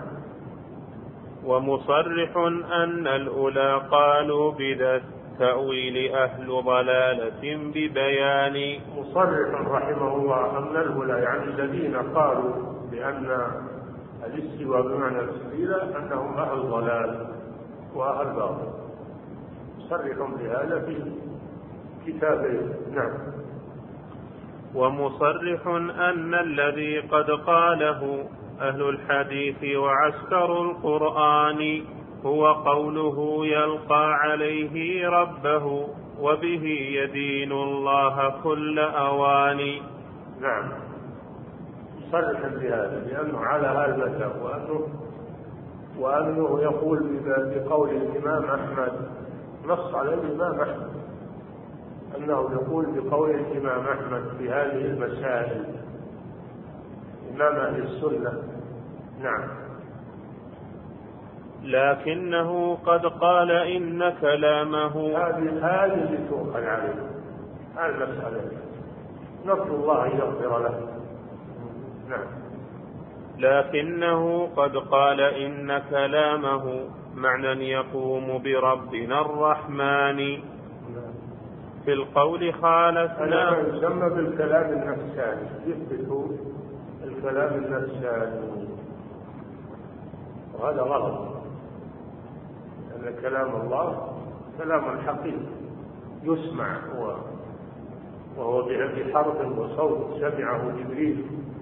ومصرح أن الأولى قالوا بذا التأويل أهل ضلالة ببيان. مصرح رحمه الله أن الأولى يعني الذين قالوا بأن الاستواء بمعنى الاستيلاء أنهم أهل ضلال وأهل باطل، مصرح بهذا في كتابه. نعم. ومصرح أن الذي قد قاله أهل الحديث وعسكر القرآن هو قوله يلقى عليه ربه وبه يدين الله كل أوان. نعم. مصرح بهذا لأنه على هذا المذهب، وأنه وأنه يقول بقول الإمام أحمد، نص على الإمام أحمد أنه يقول بقول الإمام أحمد في هذه المسائل، إمام أهل السنة. نعم. لكنه قد قال إن كلامه هذه هذه اللي تؤخذ عليه هذه المسألة، نرجو الله أن يغفر له. نعم. لكنه قد قال إن كلامه معنى يقوم بربنا الرحمن. في القول خالفنا. هذا يسمى بالكلام النفساني، يثبت الكلام النفساني، وهذا غلط، لأن كلام الله كلام حقيقي يسمع، وهو بحرف وصوت سمعه جبريل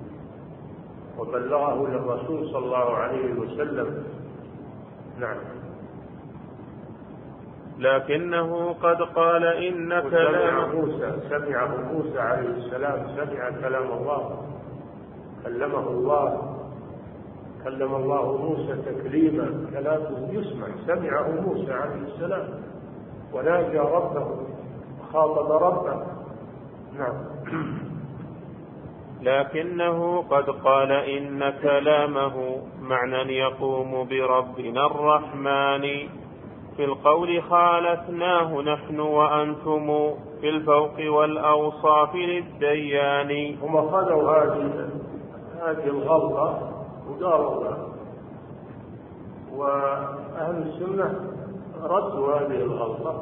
وبلغه للرسول صلى الله عليه وسلم. نعم. لكنه قد قال إن كلام موسى سمعه موسى عليه السلام، سمع كلام الله، كلمه الله، كلم الله موسى تكليما، كلامه يسمع، سمعه موسى عليه السلام وناجى ربه وخاطب ربه. نعم. لكنه قد قال إن كلامه معنى يقوم بربنا الرحمن. في القول خالفناه نحن وأنتم في الفوق والأوصاف للديان. هم أخذوا هذه هذه الغلطة وقالوا، وأهل السنة ردوا هذه الغلطة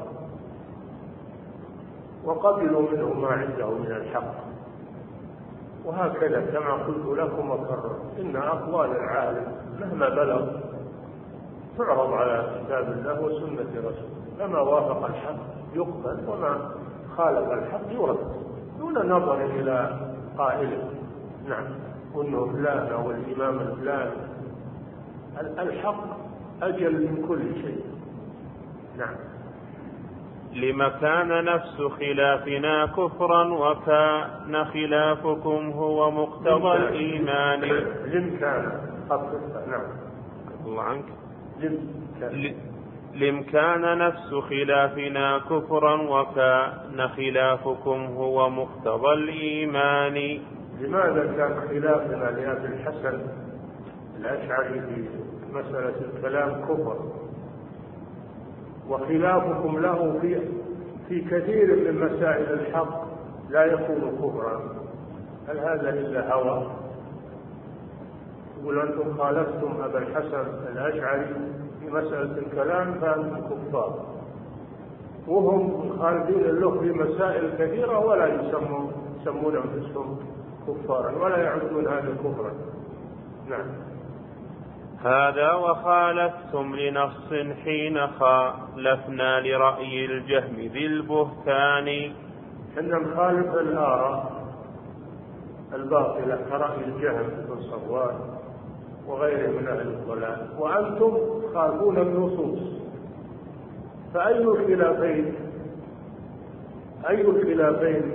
وقبلوا منه ما عنده من الحق. وهكذا كما قلت لكم وكرر، إن أقوال العالم مهما بلغ تعرض على كتاب الله وسنة رسوله، فما وافق الحق يقبل وما خالف الحق يرد دون نظر إلى قائله. نعم، وأنه فلان أو الإمام الفلان، الحق أجل من كل شيء. نعم. لما كان نفس خلافنا كفرا وكان خلافكم هو مقتضى الإيمان. لم كان نعم الله عنك لم كان. لم كان نفس خلافنا كفرا وكان خلافكم هو مقتضى الإيمان. لماذا كان خلافنا لأبي الحسن الأشعري في مسألة الكلام كفر، وخلافكم له في في كثير من مسائل الحق لا يكون كفرا؟ هل هذا إلا هوى؟ يقول أنتم خالفتم أبا الحسن الأشعري في مسألة الكلام فأنتم كفار، وهم مخالفين له في مسائل كثيرة ولا يسمون يسمون أنفسهم كفارا ولا يعدون هذا كفرا. نعم. هذا وخالفتم لنص حين خالفنا لرأي الجهم ذي البهتان. إن نخالف الآراء الباطلة كرأي الجهم بن صفوان وغيره من أهل الضلال، وأنتم تخالفون النصوص. فأي الخلافين أي الخلافين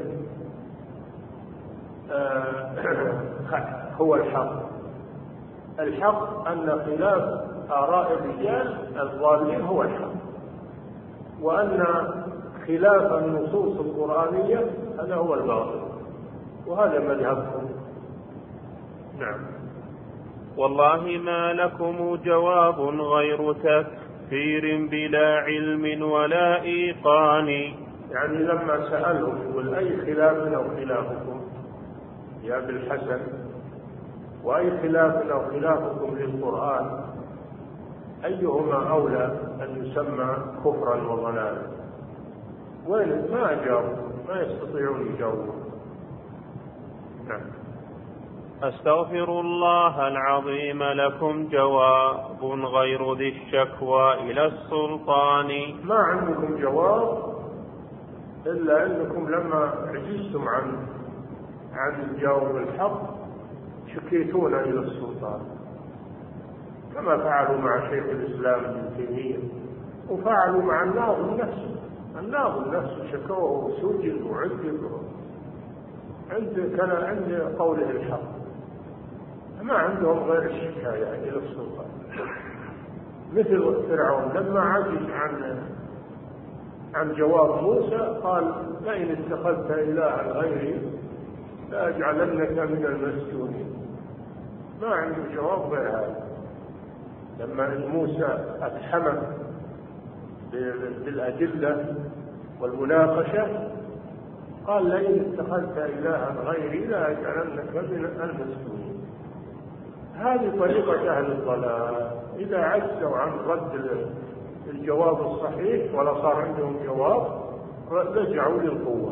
آه هو الحق؟ الحق أن خلاف آراء الرجال الضالين هو الحق، وأن خلاف النصوص القرآنية هذا هو الباطل، وهذا مذهبكم. نعم. والله ما لكم جواب غير تكفير بلا علم ولا إيقان. يعني لما سألهم يقول أي خلاف أو خلافكم يا أبي الحسن، وأي خلاف أو خلافكم للقرآن، أيهما أولى أن يسمى كفرا وضلالا؟ وين ما أجابوا، ما يستطيعون يجاوبون. نعم. أستغفر الله العظيم لكم جواب غير ذي الشكوى إلى السلطان. ما عندكم جواب إلا أنكم لما عجزتم عن عن الجواب الحق شكيتون إلى السلطان، كما فعلوا مع شيخ الإسلام ابن تيمية، وفعلوا مع الناظم نفسه. الناظم نفسه شكوه وسجن وعذب عند كان عند قوله الحق، ما عندهم غير الشكاية إلى السلطان. مثل فرعون لما عجز عن عن جواب موسى قال لئن اتخذت إلها غيري لأجعلنك من المسجونين. ما عنده جواب غير هذا. لما موسى أتحمل بالأدلة والمناقشة قال لئن اتخذت إلها غيري لأجعلنك من المسجونين. هذه طريقة أهل الضلال، إذا عجزوا عن رد الجواب الصحيح ولا صار عندهم جواب لجعوا للقوة،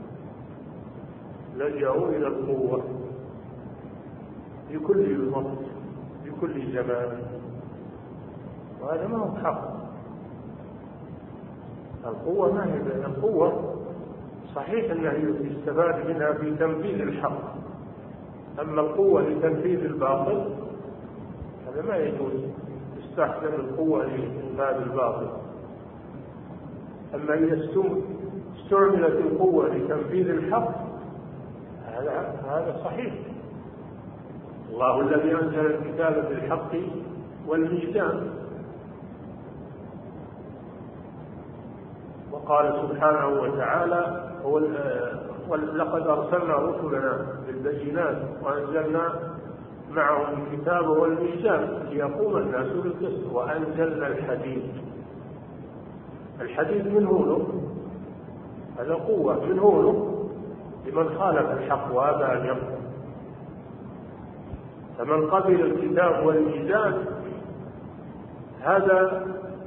لجأوا إلى القوة في كل وقت في كل زمان، وهذا ما هو حق. القوة ما هي القوة صحيح أنها يستفاد منها في تنفيذ الحق، أما القوة لتنفيذ الباطل هذا ما يجوز يستخدم القوة لإنفاذ الباطل. أما إذا استعملت القوة لتنفيذ الحق هذا هذا صحيح. الله الذي أنزل الكتاب بالحق والميزان، وقال سبحانه وتعالى ولقد أرسلنا رسلنا بالبينات وأنزلنا معهم الكتاب والميزان ليقوم الناس بالقسط وأنزلنا الحديد. الحديد من هونه، هذا قوة من هونه لمن خالف الحق وأبى أن يقبل. فمن قبل الكتاب والميزان هذا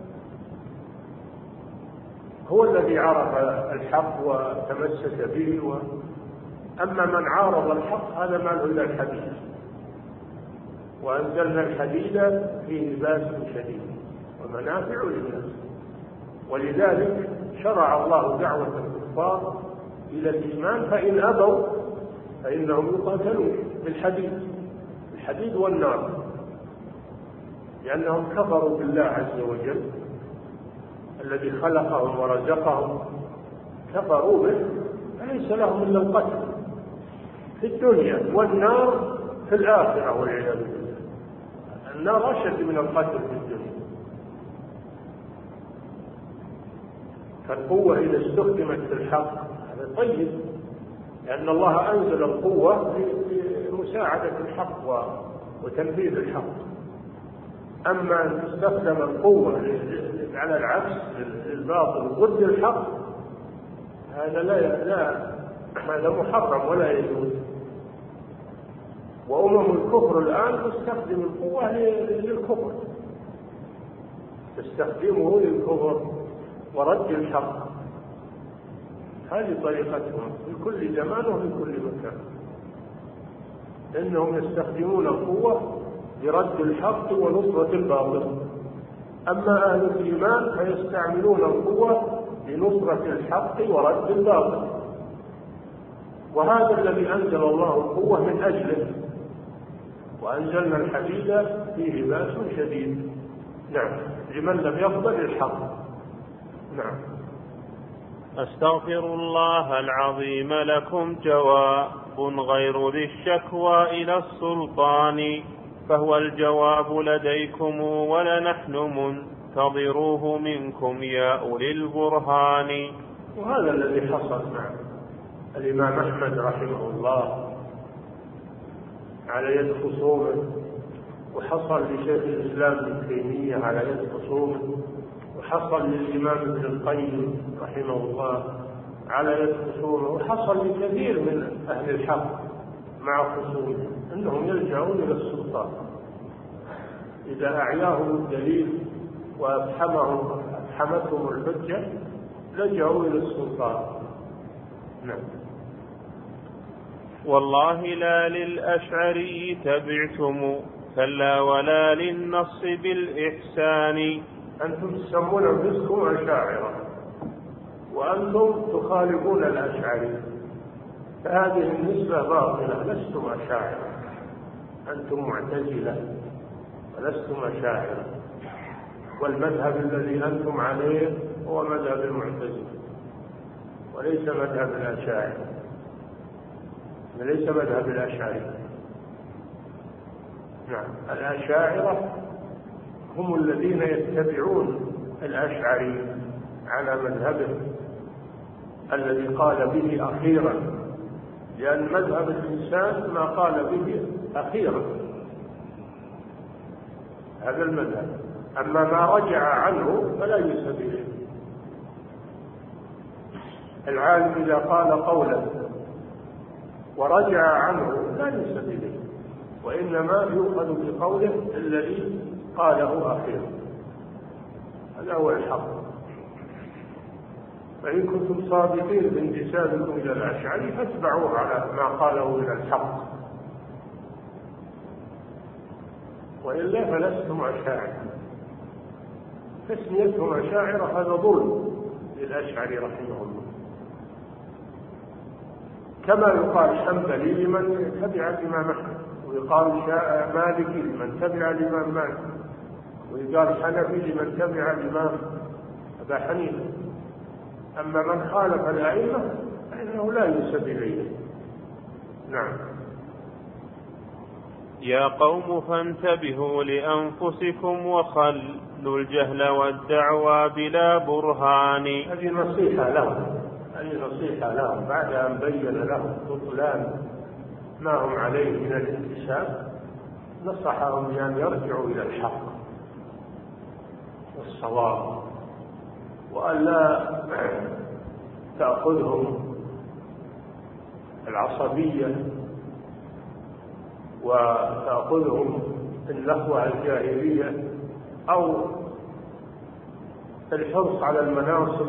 هو الذي عرف الحق وتمسك به و... أما من عارض الحق هذا ما له إلا الحديد. وأنزلنا الحديد فيه بأس شديد ومنافع للناس. ولذلك شرع الله دعوة الكفار إلى الإيمان، فإن أبوا فإنهم يقاتلون بالحديد، الحديد والنار، لأنهم كفروا بالله عز وجل الذي خلقهم ورزقهم، كفروا به فليس لهم إلا القتل في الدنيا، والنار في الآخرة والعياذ بالله. النار أشد من القتل في الدنيا. فالقوة إذا استخدمت في الحق هذا طيب، لأن الله أنزل القوة لمساعدة الحق وتنفيذ الحق. أما أن تستخدم القوة على العكس للباطل ضد الحق هذا لا لا هذا محرم ولا يجوز. وأمم الكفر الآن تستخدم القوة للكفر، تستخدمه للكفر ورد الحق. هذه طريقتهم في كل زمان وفي كل مكان، إنهم يستخدمون القوة لرد الحق ونصرة الباطل. أما أهل الإيمان فيستعملون القوة لنصرة الحق ورد الباطل. وهذا الذي أنزل الله القوة من أجله. وأنزلنا الحديد فيه بأس شديد، نعم، لمن لم يقبل الحق. نعم. أستغفر الله العظيم لكم جواب غير ذي الشكوى إلى السلطان، فهو الجواب لديكم ولنحن منتظروه منكم يا أولي البرهان. وهذا الذي حصل مع الإمام أحمد رحمه الله على يد خصومه، وحصل لشيخ الإسلام ابن تيمية على يد خصومه، وحصل للإمام ابن القيم رحمه الله على يد خصومه، وحصل لكثير من أهل الحق مع خصومه أنهم يلجأون إلى السلطان إذا أعياهم الدليل وأفحمهم أفحمتهم الحجة لجأوا إلى السلطان. نعم. والله لا للأشعري تبعتم كلا ولا للنص بالإحسان. أنتم تسمون أنفسكم أشاعرة وأنتم تخالفون الأشعري، فهذه النسبة باطلة. لستم أشاعرة، أنتم معتزلة ولستم أشاعرة. والمذهب الذي أنتم عليه هو مذهب المعتزلة وليس مذهب الأشاعرة، ليس مذهب الأشاعرة. نعم. الأشاعرة هم الذين يتبعون الأشعري على مذهبه الذي قال به أخيرا، لأن مذهب الإنسان ما قال به أخيرا، هذا المذهب. أما ما رجع عنه فلا ينسب إليه. العالم إذا قال قولا ورجع عنه لا ينسب إليه، وإنما يؤخذ بقوله الذي قاله أخيرا، هذا هو الحق. فإن كنتم صادقين بانتسابكم إلى الأشعري فاتبعوه على ما قاله من الحق، وإلا فلستم أشاعرة. تسميتهم أشاعرة هذا ظلم للأشعري رحمه الله، كما يقال حنبلي لمن تبع الإمام أحمد، ويقال مالكي لمن تبع الإمام مالك، ويقال حنفي لمن تبع الإمام أبا حنيفة. أما من خالف الأئمة فإنه لا ينسب إليه. نعم. يا قوم فانتبهوا لأنفسكم وخلوا الجهل والدعوى بلا برهان. هذه نصيحة لهم، هذه نصيحة لهم بعد أن بين لهم بطلان ما هم عليه من الانتساب، نصحهم بأن يرجعوا إلى الحق والصواب وأن لا تأخذهم العصبية وتأخذهم اللهوة الجاهلية أو الحرص على المناصب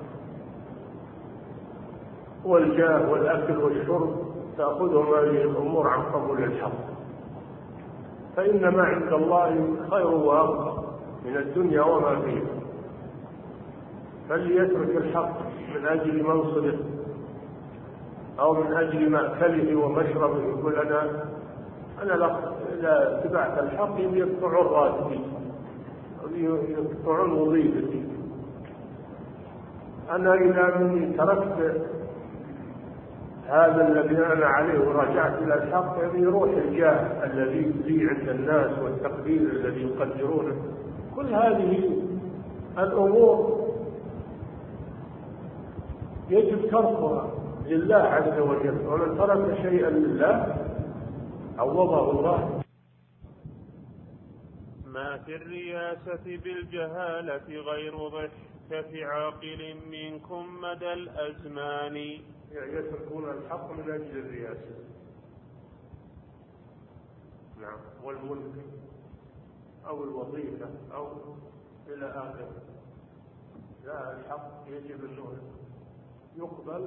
والجاه والأكل والشرب، تأخذهم هذه الأمور عن قبول الحق. فإن ما عند الله خير وأبقى من الدنيا وما فيها. فليترك الحق من أجل منصبه أو من أجل مأكله ومشربه، يقول أنا أنا إذا اتبعت الحق يقطعون راتبي أو يقطعون وظيفتي. أنا إذا مني تركت هذا الذي أنا عليه ورجعت إلى الحق، يعني يروح الجاه الذي لي عند الناس والتقدير الذي يقدرونه. كل هذه الأمور يجب تركها لله عز وجل، ومن ترك شيئا لله عوضه الله. ما في الرياسة بالجهالة غير ضحكة عاقل منكم مدى الأزمان. يعني يتركون الحق من أجل الرياسة، نعم، والملك أو الوظيفة أو إلى آخره. لا، الحق يجب أنه يقبل،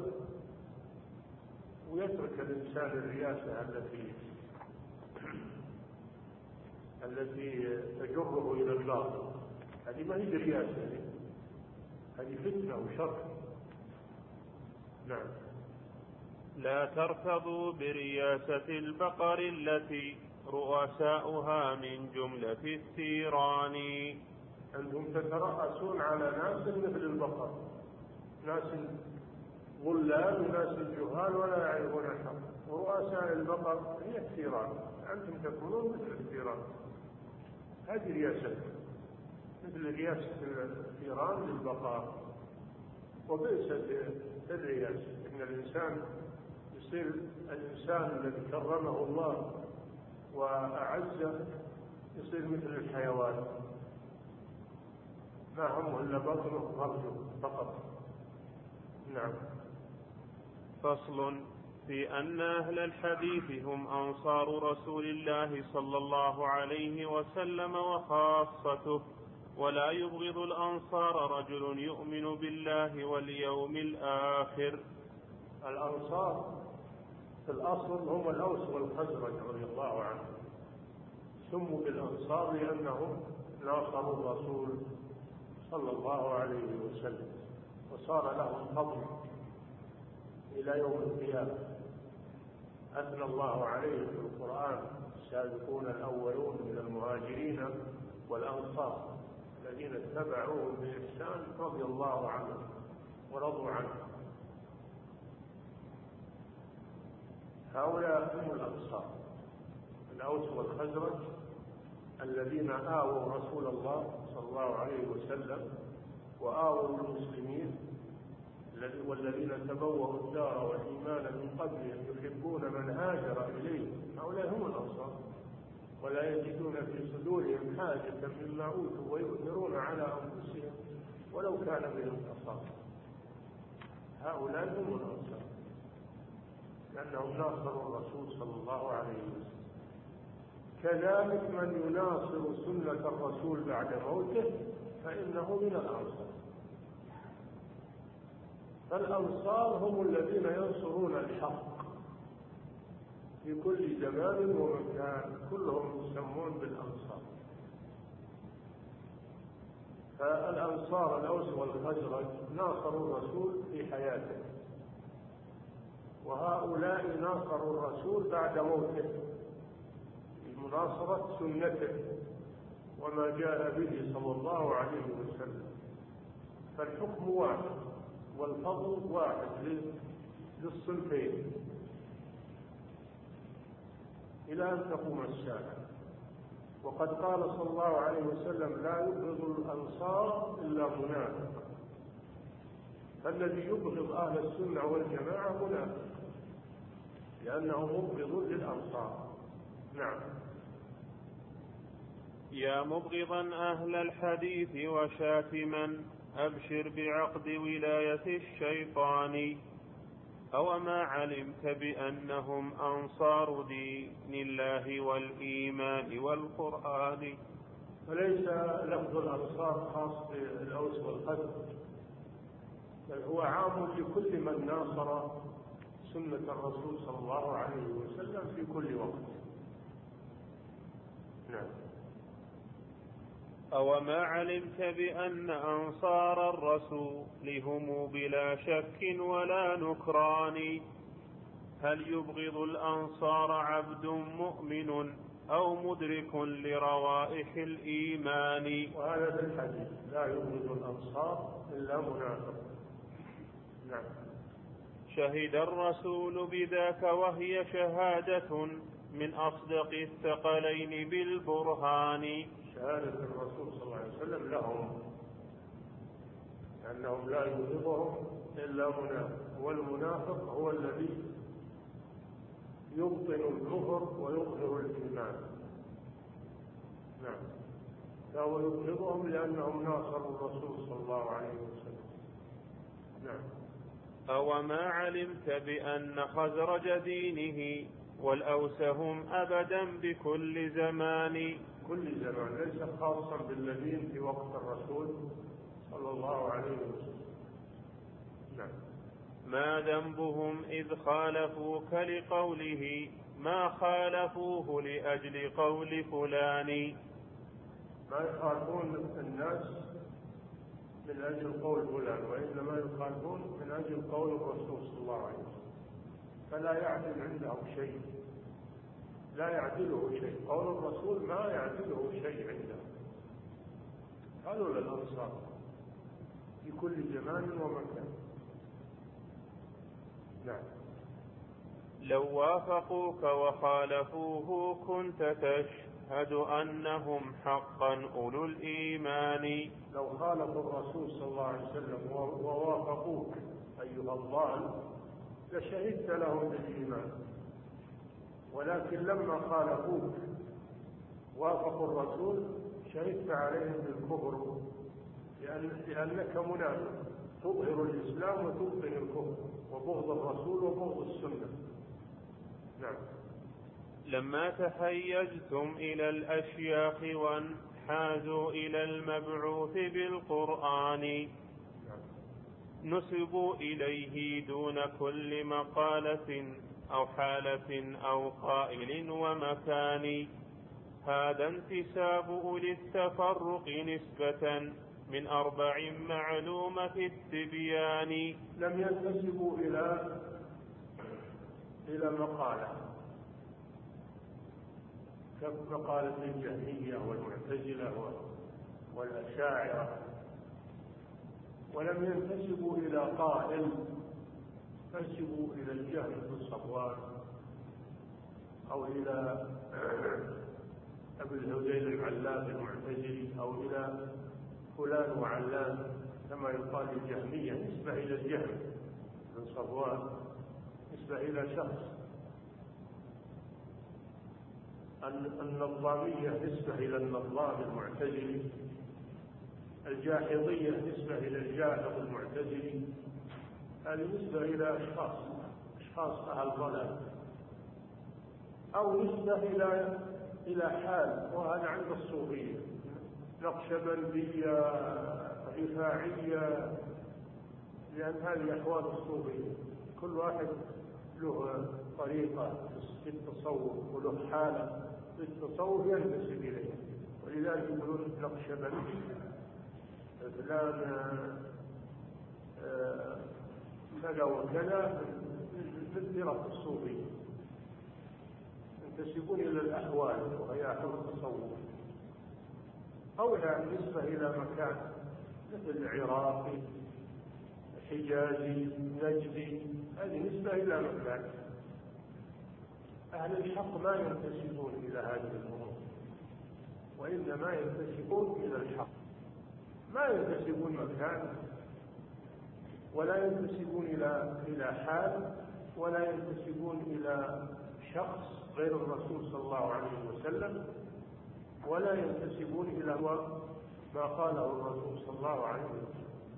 ويترك الإنسان الرياسة التي التي تجره إلى الباطل. هذه ما هي رياسة، هذه فتنة وشر. نعم. لا تركضوا برياسة البقر التي رؤساؤها من جملة الثيران. أنهم تترأسون على ناس مثل البقر، ناس ظلام وناس جهال ولا يعرفون الحق، ورؤساء البقر هي الثيران، أنتم تكونون مثل الثيران. هذه رياسة مثل رياسة الثيران للبقر. وبئست الرياسة، إن الإنسان يصير الإنسان الذي كرمه الله وأعزه يصير مثل الحيوان، ما همه إلا بطنه وفرجه فقط. نعم. فصل في أن أهل الحديث هم أنصار رسول الله صلى الله عليه وسلم وخاصته، ولا يبغض الأنصار رجل يؤمن بالله واليوم الآخر. الأنصار في الأصل هم الأوس والخزرج رضي الله عنهم، سموا بالأنصار لأنهم ناصروا الرسول صلى الله عليه وسلم، وصار لهم فضل إلى يوم القيامة. أثنى الله عليه في القرآن: السابقون الأولون من المهاجرين والأنصار الذين اتبعوهم بإحسان رضي الله عنهم ورضوا عنه. هؤلاء هم الأنصار، الأوس والخزرج الذين آووا رسول الله صلى الله عليه وسلم وآووا المسلمين، والذين تبوأوا الدار والإيمان من قبلهم يحبون من هاجر إليهم. هؤلاء هم الأنصار، ولا يجدون في صدورهم حاجة مما أوتوا ويؤثرون على أنفسهم ولو كان بهم خصاصة. هؤلاء هم الأنصار لأنهم ناصروا الرسول صلى الله عليه وسلم. كذلك من يناصر سنة الرسول بعد موته فإنه من الأنصار. فالأنصار هم الذين ينصرون الحق في كل زمان ومكان، كلهم يسمون بالأنصار. فالأنصار الأوس والخزرج ناصروا الرسول في حياته، وهؤلاء ناصروا الرسول بعد موته بمناصرة سنته وما جاء به صلى الله عليه وسلم. فالحكم واحد والفضل واحد للصنفين إلى أن تقوم الساعة. وقد قال صلى الله عليه وسلم: لا يبغض الأنصار إلا منافق. فالذي يبغض أهل السنة والجماعة منافق، لأنه مبغض للأنصار. نعم. يا مبغضا أهل الحديث وشاتما أبشر بعقد ولاية الشيطان. أوما علمت بأنهم أنصار دين الله والإيمان والقرآن. فليس لفظ الأنصار خاص بالأوس والخزرج، بل هو عام لكل من ناصر سنة الرسول صلى الله عليه وسلم في كل وقت. نعم. أوما علمت بأن أنصار الرسول هم بلا شك ولا نكران. هل يبغض الأنصار عبد مؤمن أو مدرك لروائح الإيمان. وهذا في الحديث لا يبغض الأنصار إلا منافق. نعم. شهد الرسول بذاك وهي شهادة من أصدق الثقلين بالبرهان. شهادة الرسول صلى الله عليه وسلم لهم أنهم لا يبغضهم إلا منافق، والمنافق هو الذي يبطن الكفر ويظهر الإيمان. نعم. فهو يبغضهم لأنهم ناصروا الرسول صلى الله عليه وسلم. نعم. أوما علمت بأن خزرج دينه والأوس هم أبدا بكل زمان. كل زمان، ليس خاصا بالذين في وقت الرسول صلى الله عليه وسلم. نعم. ما ذنبهم إذ خالفوك لقوله ما خالفوه لأجل قول فلان. ما يخالفون الناس من أجل قول فلان، وإنما يخالفون من أجل قول الرسول صلى الله عليه وسلم، فلا يعدل عندهم شيء، لا يعدله شيء. قول الرسول ما يعدله شيء عندهم. قالوا للأنصار في كل زمان ومكان. نعم. لو وافقوك وخالفوه كنت تشهد أنهم حقا أولو الإيمان. لو خالفوا الرسول صلى الله عليه وسلم ووافقوك أيها الضال لشهدت لهم بالإيمان، ولكن لما خالفوك وافقوا الرسول شهدت عليهم بالكفر، لأن لأنك منافق تظهر الإسلام وتبطن الكفر وبغض الرسول وبغض السنة. نعم. لما تحيجتم إلى الأشياخ وانحازوا إلى المبعوث بالقرآن نسبوا إليه دون كل مقالة أو حالة أو قائل ومكان. هذا انتساب أولي التفرق نسبة من أربع معلومة التبيان. لم ينتسبوا إلى إلى مقالة كمقالة الجهمية والمعتزلة والأشاعرة، ولم ينتسبوا إلى قائل، انتسبوا إلى الجهم بن صفوان أو إلى أبي الهذيل العلام المعتزلي أو إلى فلان وعلان كما يقال الجهمية، نسبة إلى الجهم بن صفوان، نسبة إلى شخص. النظامية نسبة إلى النظام المعتزلي، الجاحظية نسبة إلى الجاحظ المعتزلي، هذه نسبة إلى أشخاص أشخاص أهل ضلال، أو نسبة إلى إلى حال، وهذا عند الصوفية، نقشبندية، رفاعية، لأن هذه أحوال الصوفية كل واحد له طريقة في التصوف وله حالة في التصوف ينتسب إليه، ولذلك يقولون نقشبندي فلان كذا وكذا من فرق الصوفية، ينتسبون إلى الأحوال وهي أحوال التصوف، أو نسبة إلى مكان مثل العراقي، حجازي، نجدي، هذه نسبة إلى مكان. أهل الحق ما ينتسبون إلى هذه الأمور، وإنما ينتسبون إلى الحق، ما ينتسبون مكان ولا ينتسبون إلى إلى حال ولا ينتسبون إلى شخص غير الرسول صلى الله عليه وسلم، ولا ينتسبون إلى ما قاله الرسول صلى الله عليه وسلم.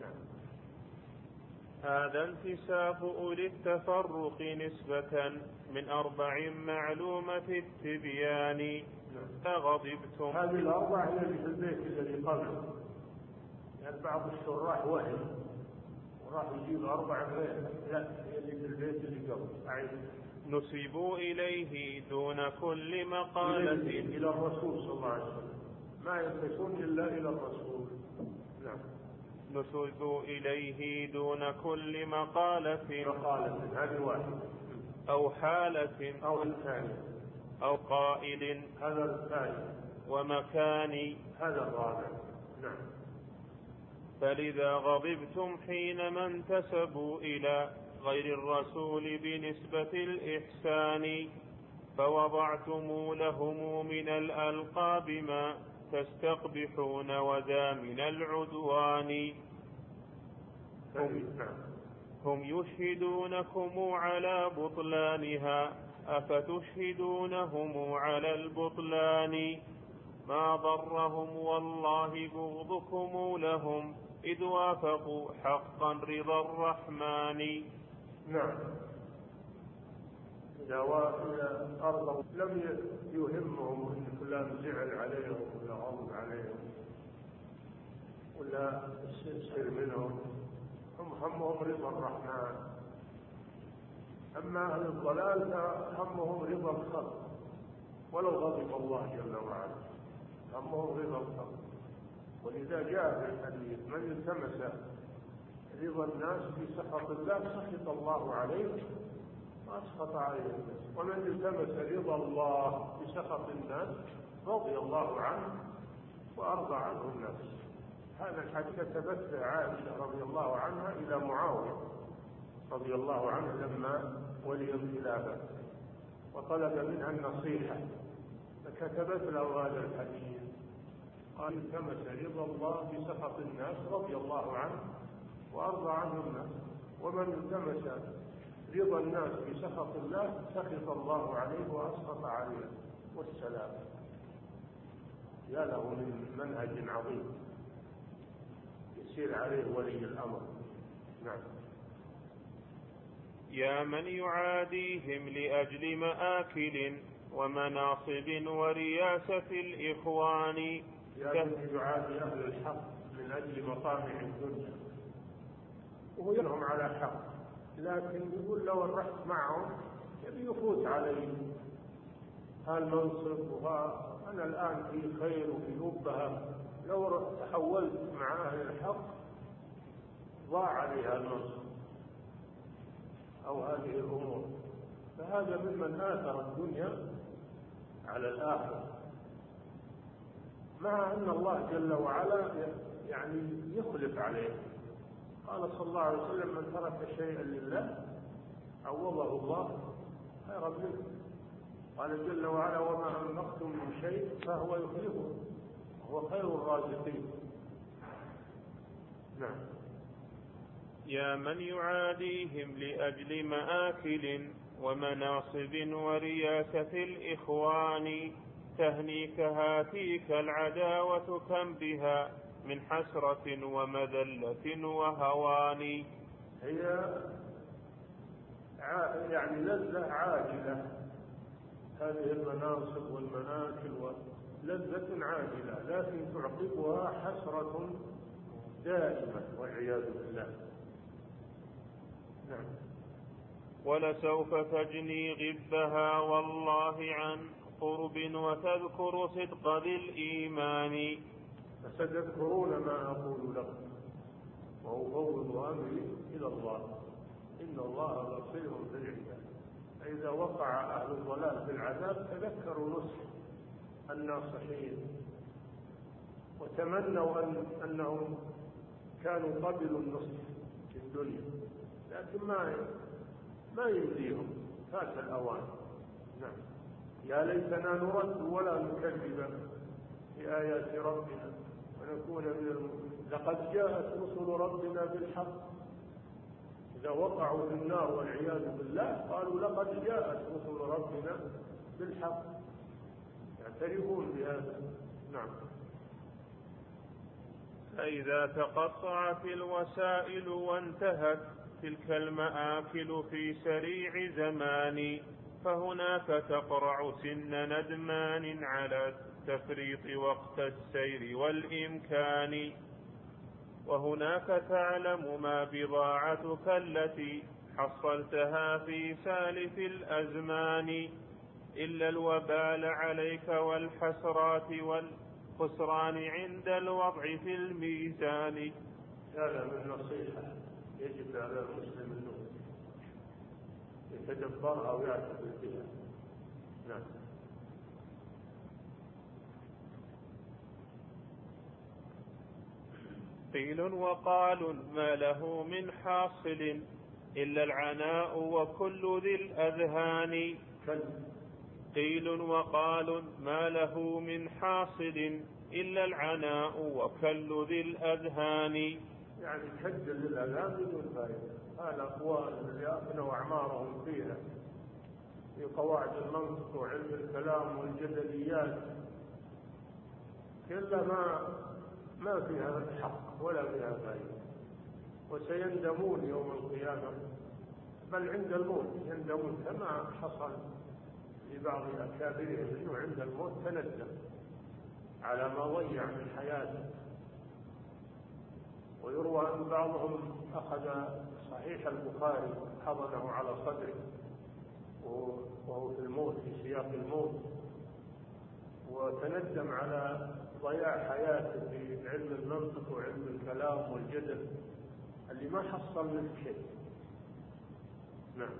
هذا انتساب أولي التفرق نسبة من أربع معلومة التبيان. أغضبتم. هذه الأربع هي اللي في البيت الذي قبله، يعني بعض الشراح وهم وراح يجيب أربع غير، لا هي اللي في البيت اللي قبل. نسبوا إليه دون كل مقالة إلى الرسول صلى الله عليه وسلم، ما ينتسون إلا إلى الرسول. نعم. نسبوا إليه دون كل مقالة مقالة هذه واحدة، أو حالة أو الثاني، أو قائل هذا الثاني، ومكان هذا الرابع. نعم. فلذا غضبتم حينما انتسبوا إلى غير الرسول بنسبة الإحسان، فوضعتم لهم من الألقاب ما تستقبحون وذا من العدوان. هم, هم يشهدونكم على بطلانها، أفتشهدونهم على البطلان؟ ما ضرهم والله بغضكم لهم إذ وافقوا حقا رضا الرحمن. نعم. إذا أرضوا لم يهمهم أن فلان زعل عليهم ولا غضب عليهم ولا استسهل منهم، هم همهم رضا الرحمن. أما أهل الضلال فهمهم رضا الخلق ولو غضب الله جل وعلا، همهم رضا الخلق. ولذا جاء في الحديث من التمس رضا الناس بسخط الله سخط الله عليه وأسخط عليه الناس، ومن التمس رضا الله بسخط الناس رضي الله عنه وأرضى عنه الناس. هذا الحديث كتبته عائشة رضي الله عنها إلى معاوية رضي الله عنه لما ولي الخلافة وطلب منها النصيحة، فكتبت له هذا الحديث، قال التمس رضا الله بسخط الناس رضي الله عنه وأرضى عنه الناس، ومن التمس رضا الناس بسخط الله سخط الله عليه وأسخط عليه والسلام. يا له من منهج عظيم يسير عليه ولي الأمر. نعم. يا من يعاديهم لأجل مآكل ومناصب ورياسة الإخوان. يا من يعادي أهل الحق من أجل مطامع الدنيا وهو ينهم على حق، لكن يقول لو رحت معهم يبي يفوت علي هالمنصب وها أنا الآن في خير وفي أبها، لو تحولت مع أهل الحق ضاع علي هالمنصب أو هذه الأمور. فهذا ممن آثر الدنيا على الآخرة، مع أن الله جل وعلا يعني يخلف عليه. قال صلى الله عليه وسلم من ترك شيئا لله عوضه الله خيرا منه. قال جل وعلا وما أنفقتم من شيء فهو يخلفه وهو خير الرازقين. نعم. يا من يعاديهم لأجل مآكل ومناصب ورياسة الإخوان، تهنيك هاتيك العداوة كم بها من حسرة ومذلة وهوان. هي يعني لذة عاجلة، هذه المناصب والمناكل لذة عاجلة، لكن تعقبها حسرة دائمة والعياذ بالله. نعم. ولسوف تجني غبها والله عن قرب وتذكر صدق ذي الإيمان. فستذكرون ما أقول لكم وأفوض أمري إلى الله إن الله بصير بالعباد. فإذا وقع أهل الضلال في العذاب تذكروا نصح الناصحين وتمنوا أن أنهم كانوا قبلوا النصح في الدنيا، لكن ما ما يمديهم، فات الأوان. نعم. يا ليتنا نرد ولا نكذب بآيات ربنا ونكون من المؤمنين. لقد جاءت رسل ربنا بالحق. إذا وقعوا في النار والعياذ بالله قالوا لقد جاءت رسل ربنا بالحق، يعترفون بهذا. نعم. فإذا تقطعت الوسائل وانتهت تلك المآكل في سريع زمان فهناك تقرع سن ندمان على التفريط وقت السير والإمكان، وهناك تعلم ما بضاعتك التي حصلتها في سالف الأزمان إلا الوبال عليك والحسرات والخسران عند الوضع في الميزان. هذا من نصيحة يجب على المسلم أنه يتدبرها ويعتبر بها. نعم. قيل وقال ما له من حاصل إلا العناء وكل ذي الأذهان. قيل وقال ما له من حاصل إلا العناء وكل ذي الأذهان، يعني كد للأذهان بدون فائدة. هذا أقوال اللي أفنوا أعمارهم فيها في قواعد المنطق وعلم الكلام والجدليات كلها ما ما فيها حق ولا فيها فائدة، وسيندمون يوم القيامة، بل عند الموت يندمون كما حصل لبعض أكابرهم أنه عند الموت تندم على ما ضيع من حياته. ويروى أن بعضهم أخذ صحيح البخاري حضنه على صدره وهو في الموت في سياق الموت، وتندم على ضياع حياته في علم المنطق وعلم الكلام والجدل اللي ما حصل منه شيء. نعم.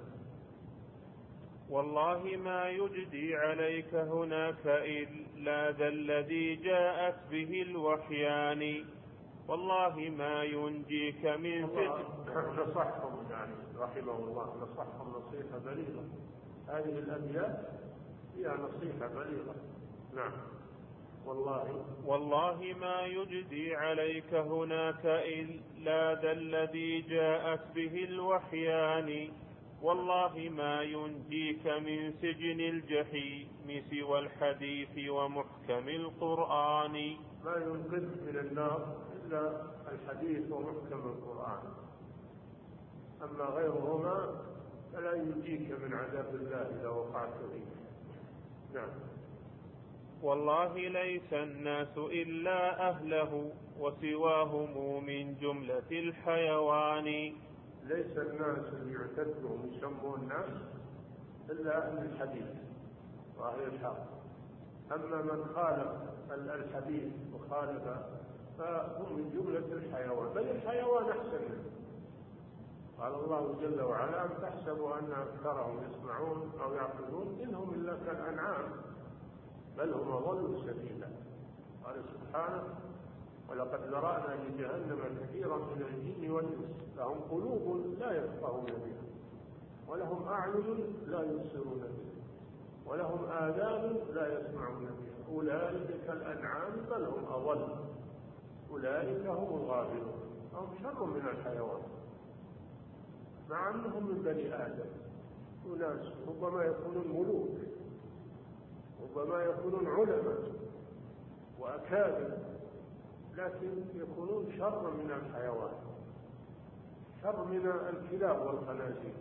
والله ما يجدي عليك هناك إلا ذا الذي جاءت به الوحيان، والله ما ينجيك من فتن. نصحهم يعني رحمه الله، نصحهم نصيحة بليغة. هذه الأبيات فيها نصيحة بليغة. نعم. والله والله ما يجدي عليك هناك إلا ذا الذي جاءت به الوحيان، والله ما ينجيك من سجن الجحيم سوى الحديث ومحكم القرآن. ما ينقذ من النار إلا الحديث ومحكم القرآن، أما غيرهما فلا ينجيك من عذاب الله إذا وقعت فيه. نعم. والله ليس الناس إلا أهله وسواهم من جملة الحيوان. ليس الناس اللي يعتدهم يسمون الناس إلا أهل الحديث وأهل الحق، أما من خالف الحديث وخالف فهم من جملة الحيوان، بل الحيوان أحسن منه. قال الله جل وعلا أم تحسبوا أن أكثرهم يسمعون أو يعقلون إنهم إلا كالأنعام بل هم أضل سبيلا. قال سبحانه ولقد ذرأنا لجهنم كثيرا من الجن والإنس لهم قلوب لا يفقهون بها ولهم أعين لا يبصرون بها ولهم آذان لا يسمعون بها أولئك كالأنعام بل هم أضل أولئك هم الغافلون، هم شر من الحيوان مع أنهم من بني آدم، وناس ربما يكونون ملوك، ربما يكونون علماء وأكابر، لكن يكونون شر من الحيوان، شر من الكلاب والخنازير،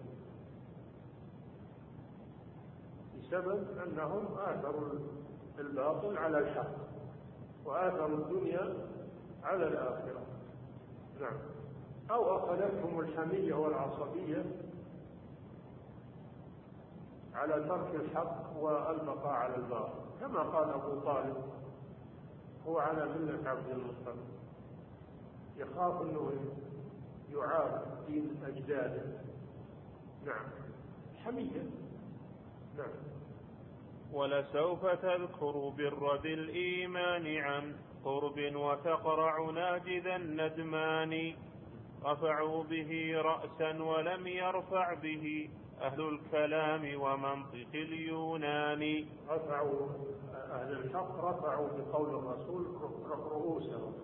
بسبب أنهم آثروا الباطل على الحق وآثروا الدنيا على الآخرة. نعم. أو أخذتهم الحمية والعصبية على ترك الحق والبقاء على الباطل، كما قال أبو طالب هو على ملة عبد المطلب، يخاف أنه يعاد دين أجداده. نعم. حمية. نعم. ولسوف تذكر بالرد الإيمان عن قرب وتقرع ناجذ الندمان، رفعوا به رأسا ولم يرفع به أهل الكلام ومنطق اليونان. رفعوا أهل الحق رفعوا بقول الرسول رؤوسهم،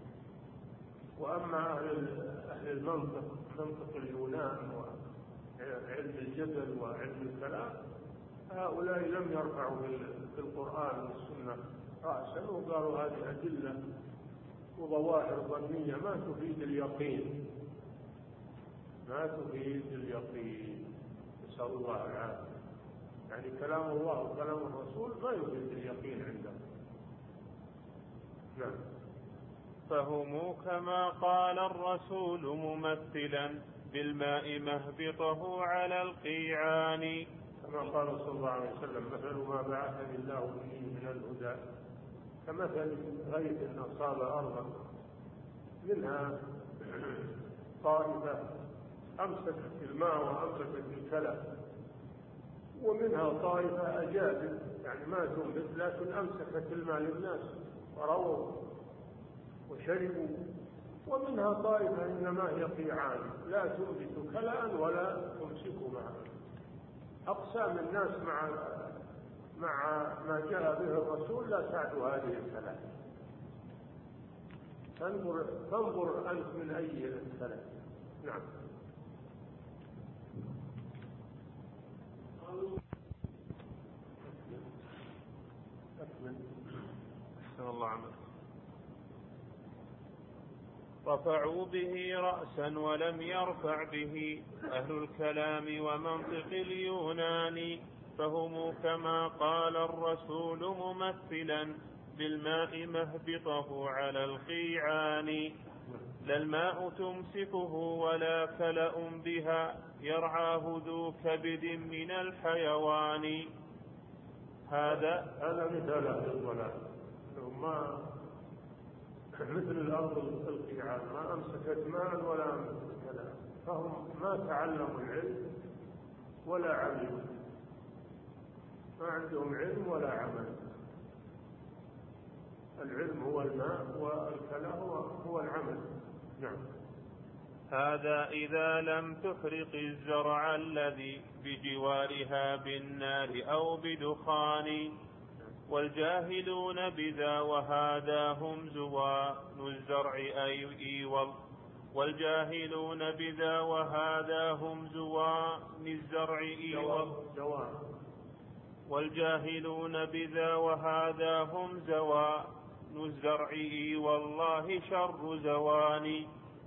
وأما أهل المنطق منطق اليونان وعلم الجدل وعلم الكلام هؤلاء لم يرفعوا بالقرآن والسنة رأسا وقالوا هذه أدلة وظواهر ظنية ما تفيد اليقين، ما تفيد اليقين، نسأل الله العافية. يعني كلام الله وكلام الرسول ما يفيد اليقين عندهم. نعم. فهم كما قال الرسول ممثلا بالماء مهبطه على القيعان، كما قال صلى الله عليه وسلم: مثل ما بعثني الله به من الهدى كمثل غيث أصاب أرضا منها طائفة أمسكت الماء وأمسكت الكلى، ومنها طائفة أجادت يعني ما تنبت لكن أمسكت الماء للناس ورووا وشربوا، ومنها طائفة إنما هي قيعان لا تنبت كلأ ولا تمسك معه. أقسام الناس مع مع ما جاء به الرسول لا تعد هذه الثلاث. فانظر فانظر أنت من أي الثلاث. نعم. أحسن الله عملك. رفعوا به رأسا ولم يرفع به أهل الكلام ومنطق اليونان، فهم كما قال الرسول ممثلا بالماء مهبطه على القيعان، لا الماء تمسكه ولا كلأ بها يرعاه ذو كبد من الحيوان. هذا هذا مثال أهل الضلال، ما مثل الأرض القيعان ما أمسكت ماء ولا أمسكت كلام، فهم ما تعلموا العلم ولا عملوا، ما عندهم علم ولا عمل. العلم هو الماء والكلام هو العمل. نعم. هذا إذا لم تحرق الزرع الذي بجوارها بالنار أو بدخان، والجاهلون بذا وهذا هم زوان الزرع أي وال والجاهلون بذا وهذا هم زوان الزرع وال والجاهلون بذا وهذا هم زوان الزرع والله شر زوان،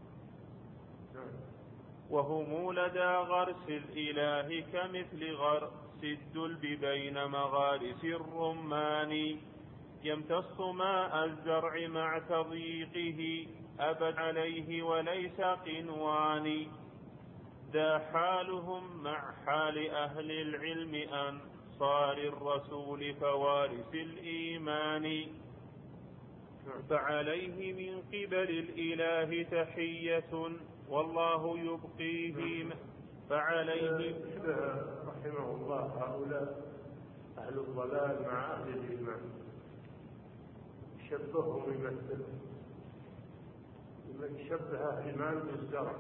وهم لدى غرس الإله كمثل غرس الدلب بين مغارس الرمان، يمتص ماء الزرع مع تضييقه أبد عليه وليس قنوان، ذا حالهم مع حال أهل العلم أنصار الرسول فوارث الإيمان، فعليه من قبل الإله تحية والله يبقيه، فعليه رحمه الله هؤلاء أهل الضلال مع أهل الإيمان شبههم يمثل من شبه أهل الإيمان بالزرع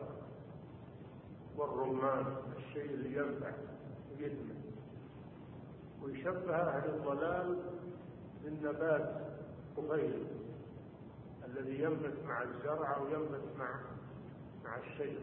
والرمان الشيء اللي ينفع ويثمر، ويشبه أهل الضلال بالنبات الطفيل الذي ينبت مع الزرع أو ينبت مع مع الشجر.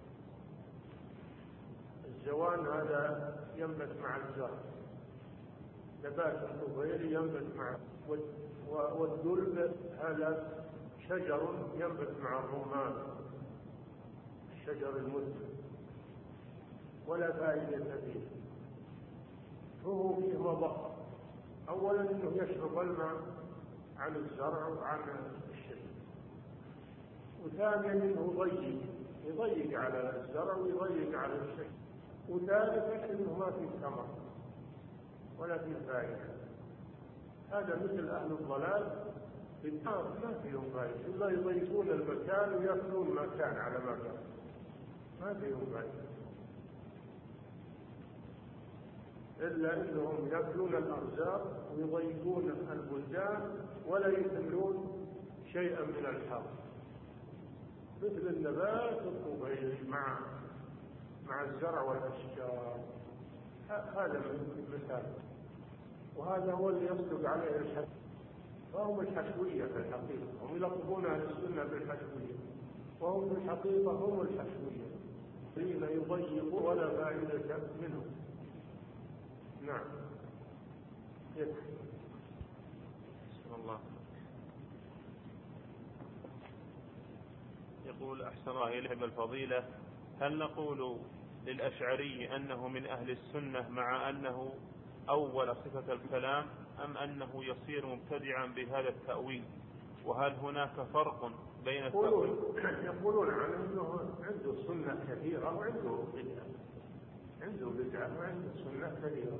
الزوان هذا ينبت مع الزرع، نبات الطفيل ينبت مع، والدلب هذا شجر ينبت مع الرمان الشجر المثمر ولا فائدة فيه. هو فيه مضر، أولا أنه يشرب الماء عن الزرع وعن الشجر، وثانيا أنه ضيق يضيق على الزرع ويضيق على الشجر، وثالثا أنه ما فيه ثمر ولا فيه فائدة. هذا مثل أهل الضلال بالنار ما فيهم فائدة إلا يضيقون المكان ويأكلون ما كان على ما كان، ما فيهم فائدة إلا أنهم يأكلون الأرزاق ويضيقون البلدان ولا يثمرون شيئا من الحرث، مثل النبات الطفيلي مع مع الزرع والأشجار. هذا مثال، وهذا هو اللي يصدق عليه الحق، وهم الحشوية في الحقيقة، هم يلقبون أهل السنة بالحشوية وهم في الحقيقة هم الحشوية الذين يضيقوا ولا فائدة منهم. نعم. بسم الله. يقول أحسن الله إليكم الفضيلة، هل نقول للأشعري أنه من أهل السنة مع أنه أول صفة الكلام، أم أنه يصير مبتدعا بهذا التأويل؟ وهل هناك فرق بين التأويل؟ يقولون عنه أنه عنده سنة كثيرة وعنده بدعة، عنده بدعة وعنده سنة كثيرة،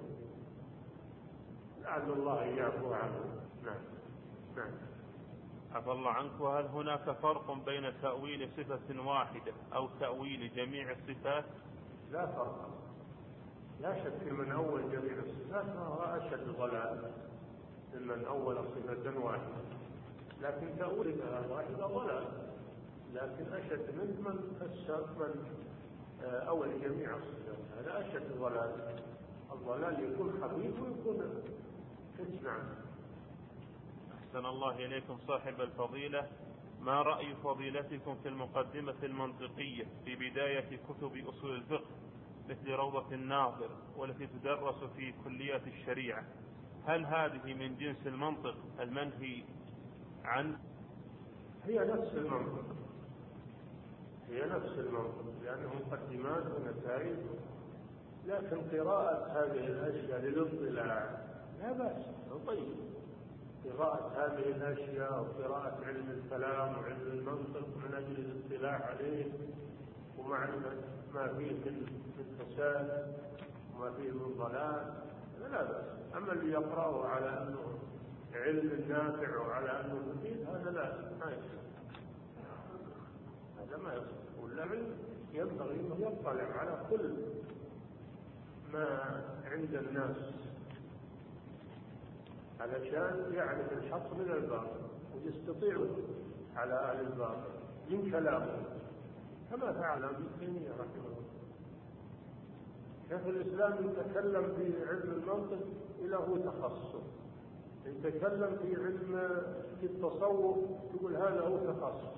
لعل الله يعفو عنه. نعم نعم. عفى الله عنك. وهل هناك فرق بين تأويل صفة واحدة أو تأويل جميع الصفات؟ لا فرق، لا شك من أول جميع الصفات فهو أشد ضلال ممن أول صفة واحدة، لكن تأويلها واحدة ضلال، لكن أشد من من فسر من أول جميع الصفات، هذا أشد ضلال. الضلال يكون خفيف ويكون اسمع. أحسن الله إليكم صاحب الفضيلة، ما رأي فضيلتكم في المقدمة المنطقية في بداية كتب أصول الفقه مثل روضة الناظر والتي تدرس في كليات الشريعة؟ هل هذه من جنس المنطق المنهي عنه؟ هي نفس المنطق، هي نفس المنطق، لأنه مقدمات ونتائج، لكن قراءة هذه الأشياء للاطلاع لا بأس، طيب. قراءة هذه الأشياء وقراءة علم الكلام وعلم المنطق من أجل الاطلاع عليه ومعرفة ما فيه من الفساد وما فيه من ضلال لا بأس. أما اللي يقرأه على أنه علم نافع وعلى أنه مفيد هذا لا ما يصح، هذا ما يصح. والعلم ينبغي أنه يطلع على كل ما عند الناس علشان يعرف الحق من الباطل ويستطيع على أهل الباطل من كلامه، كما فعل ابن تيمية رحمه الله. شيخ الإسلام يتكلم في علم المنطق له تخصص، يتكلم في علم في التصوف يقول هذا هو تخصص،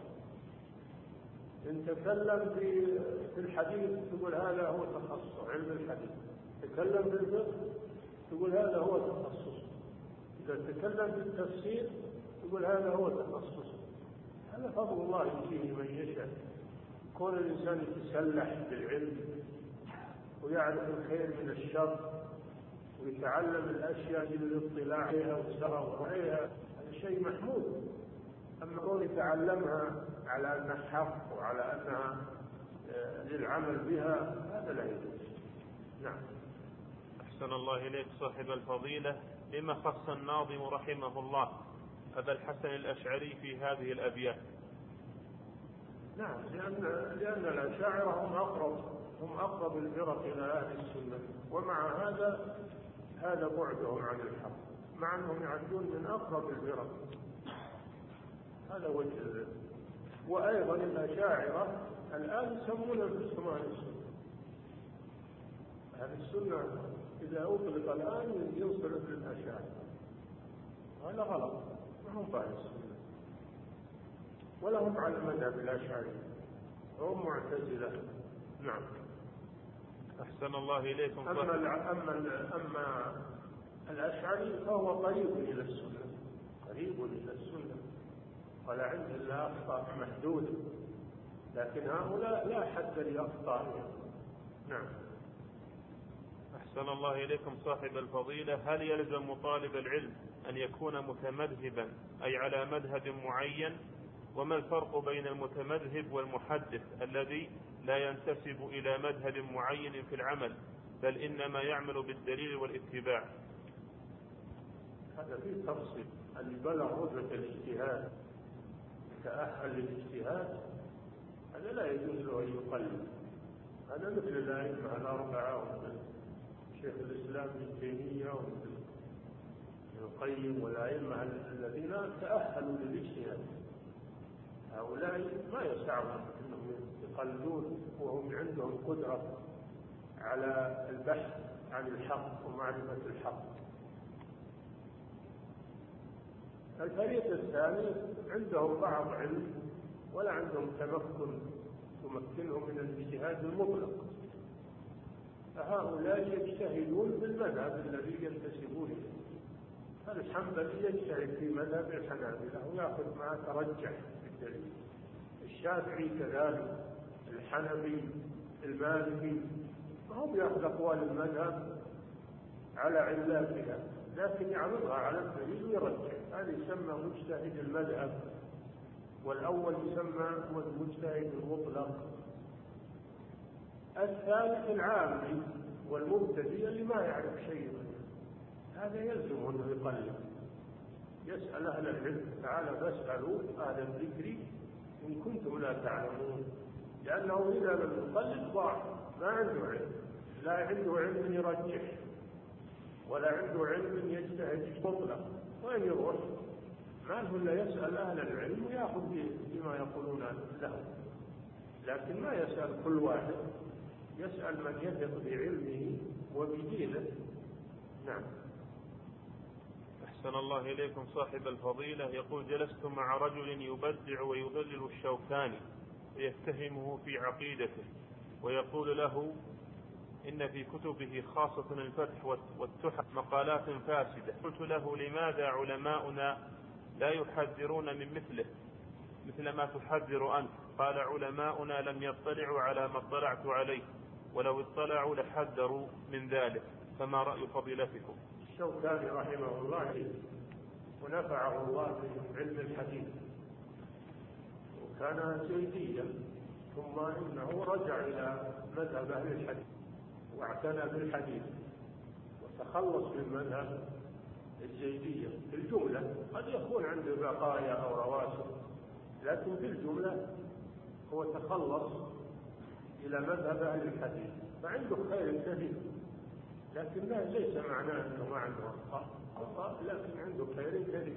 يتكلم في في الحديث يقول هذا هو تخصص علم الحديث، يتكلم في الفقه يقول هذا هو تخصص، إذا تكلم في التفسير يقول هذا هو تخصص. هذا فضل الله يؤتيه من يشاء. كون الإنسان يتسلح بالعلم ويعرف الخير من الشر ويتعلم الأشياء للاطلاع عليها والسرور عليها هذا شيء محمود. أما كون يتعلمها على أنها حق وعلى أنها للعمل بها هذا لا يجوز. نعم. أحسن الله إليك صاحب الفضيلة، لما خص الناظم رحمه الله أبا الحسن الأشعري في هذه الأبيات؟ نعم، لأن لأن الأشاعرة هم أقرب هم أقرب الفرق إلى أهل السنة، ومع هذا هذا بعدهم عن الحق، مع أنهم يعدون من أقرب الفرق. هذا وجه. وأيضا الأشاعرة الآن يسمون أنفسهم أهل السنة. أهل السنة إذا أطلق الآن ينصرف للأشاعرة، هذا غلط، ما هم أهل السنة ولا هم على المذهب الأشعري، هم معتزلة. نعم. أحسن الله إليكم. أما أما أما الأشعري فهو قريب إلى السنة، قريب إلى السنة، ولا عنده إلا أخطاء محدودة، لكن هؤلاء لا حد لأخطائهم. نعم. أحسن الله إليكم صاحب الفضيلة، هل يلزم طالب العلم أن يكون متمذهبا أي على مذهب معين؟ وما الفرق بين المتمذهب والمحدث الذي لا ينتسب إلى مذهب معين في العمل بل إنما يعمل بالدليل والاتباع؟ هذا فيه تفصيل. اللي بلغ رتبة الاجتهاد تأهل للاجتهاد هذا لا يجوز له أن يقلد. هذا مثل الأئمة الأربعة ومثل شيخ الإسلام ابن تيمية ومثل القيم والأئمة الذين تأهلوا للاجتهاد، هؤلاء ما يسعهم أنهم يقلدون وهم عندهم قدرة على البحث عن الحق ومعرفة الحق. الفريق الثاني عندهم بعض علم ولا عندهم تمكن يمكنهم من الاجتهاد المطلق، فهؤلاء يجتهدون بالمذهب الذي ينتسبون إليه. الحنبلي يجتهد في مذهب الحنابلة ويأخذ ما ترجح بالدليل، الشافعي كذلك، الحنفي، المالكي، هم يأخذ أقوال المذهب على علاتها، لكن يعرضها على الدليل ويرجع. هذا يسمى مجتهد المذهب، والأول يسمى المجتهد المطلق. الثالث العامي والمبتدئ اللي ما يعرف شيء، هذا يلزم أنه يقلد، يسأل أهل العلم، تعالى فاسألوا أهل الذكر إن كنتم لا تعلمون، لأنه إذا لم يقلد ضاع، ما عنده علم، لا عنده علم يرجح ولا عنده علم يجتهد مطلق، وين يروح؟ ما له إلا يسأل أهل العلم ويأخذ بما يقولون له، لكن ما يسأل كل واحد، يسأل من يثق بعلمه وبدينه. نعم. أحسن الله إليكم صاحب الفضيلة، يقول: جلست مع رجل يبدع ويضلل الشوكاني ويتهمه في عقيدته، ويقول له إن في كتبه خاصة الفتح والتحف مقالات فاسدة. قلت له: لماذا علماؤنا لا يحذرون من مثله مثل ما تحذر أنت؟ قال: علماؤنا لم يطلعوا على ما اطلعت عليه، ولو اطلعوا لحذروا من ذلك، فما رأي فضيلتكم؟ الشوكاني رحمه الله ونفعه الله بعلم الحديث، وكان زيديا، ثم إنه رجع إلى مذهب أهل الحديث واعتنى بالحديث وتخلص من مذهب الزيدية. في الجملة قد يكون عنده بقايا أو رواسب، لكن في الجملة هو تخلص إلى مذهب أهل الحديث، فعنده خير كثير، لكن لا ليس معناه أنه ما عنده أخطاء أخطاء لكن عنده خير كثير،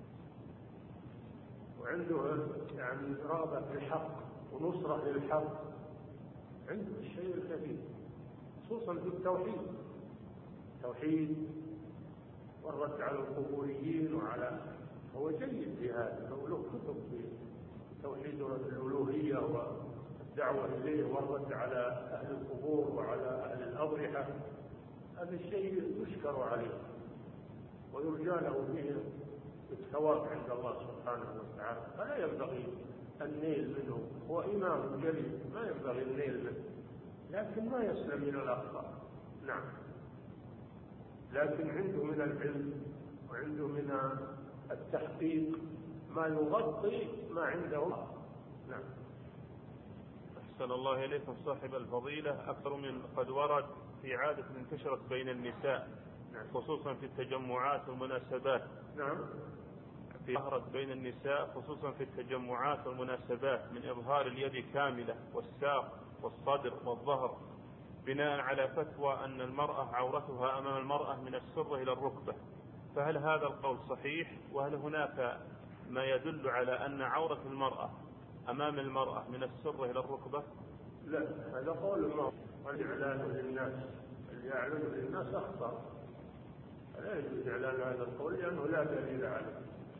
وعنده يعني رغبة في الحق ونصرة للحق، عنده الشيء الكثير، خصوصا في التوحيد التوحيد والرد على القبوريين، وعلى هو جيد في هذا، له كتب في توحيد الألوهية والدعوة إليه والرد على أهل القبور وعلى أهل الأضرحة. هذا الشيء يشكر عليه ويرجى له به الثواب عند الله سبحانه وتعالى، فلا ينبغي النيل منه، هو إمام جليل ما ينبغي النيل منه، لكن ما يسلم من الأخطاء. نعم، لكن عنده من العلم وعنده من التحقيق ما يغطي ما عنده. نعم. أحسن الله إليكم صاحب الفضيلة، أكثر من قد ورد في عادة انتشرت بين النساء، نعم، خصوصا في التجمعات والمناسبات. نعم، في ظهرت بين النساء خصوصا في التجمعات والمناسبات من إظهار اليد كاملة والساق والصدر والظهر، بناء على فتوى أن المرأة عورتها أمام المرأة من السرة إلى الركبة، فهل هذا القول صحيح؟ وهل هناك ما يدل على أن عورة المرأة أمام المرأة من السرة إلى الركبة؟ لا، هذا قول الله، والإعلان للناس، اللي يعلن للناس أخطأ، لا يجوز إعلان هذا القول لأنه لا دليل عليه.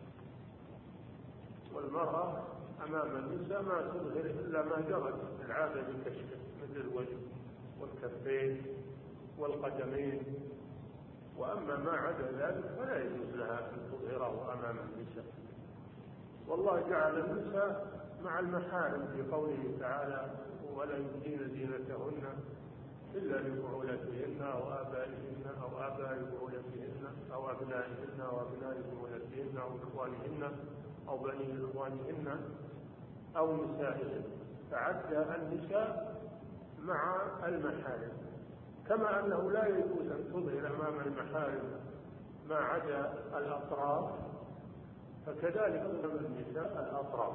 والمرأة أمام النساء ما تظهر إلا ما جرت العادة بكشفه، مثل الوجه والكفين والقدمين، وأما ما عدا ذلك فلا يجوز لها أن تظهره أمام النساء. والله جعل النساء مع المحارم في قوله تعالى: ولا يبدين زينتهن إلا لبعولتهن أو آبائهن أو آباء بعولتهن أو أبنائهن أو أبناء بعولتهن أو إخوانهن أو بني إخوانهن أو نسائهن، فعد النساء مع المحارم، كما أنه لا يجوز أن تظهر أمام المحارم ما عدا الأطراف، فكذلك أمام النساء الأطراف.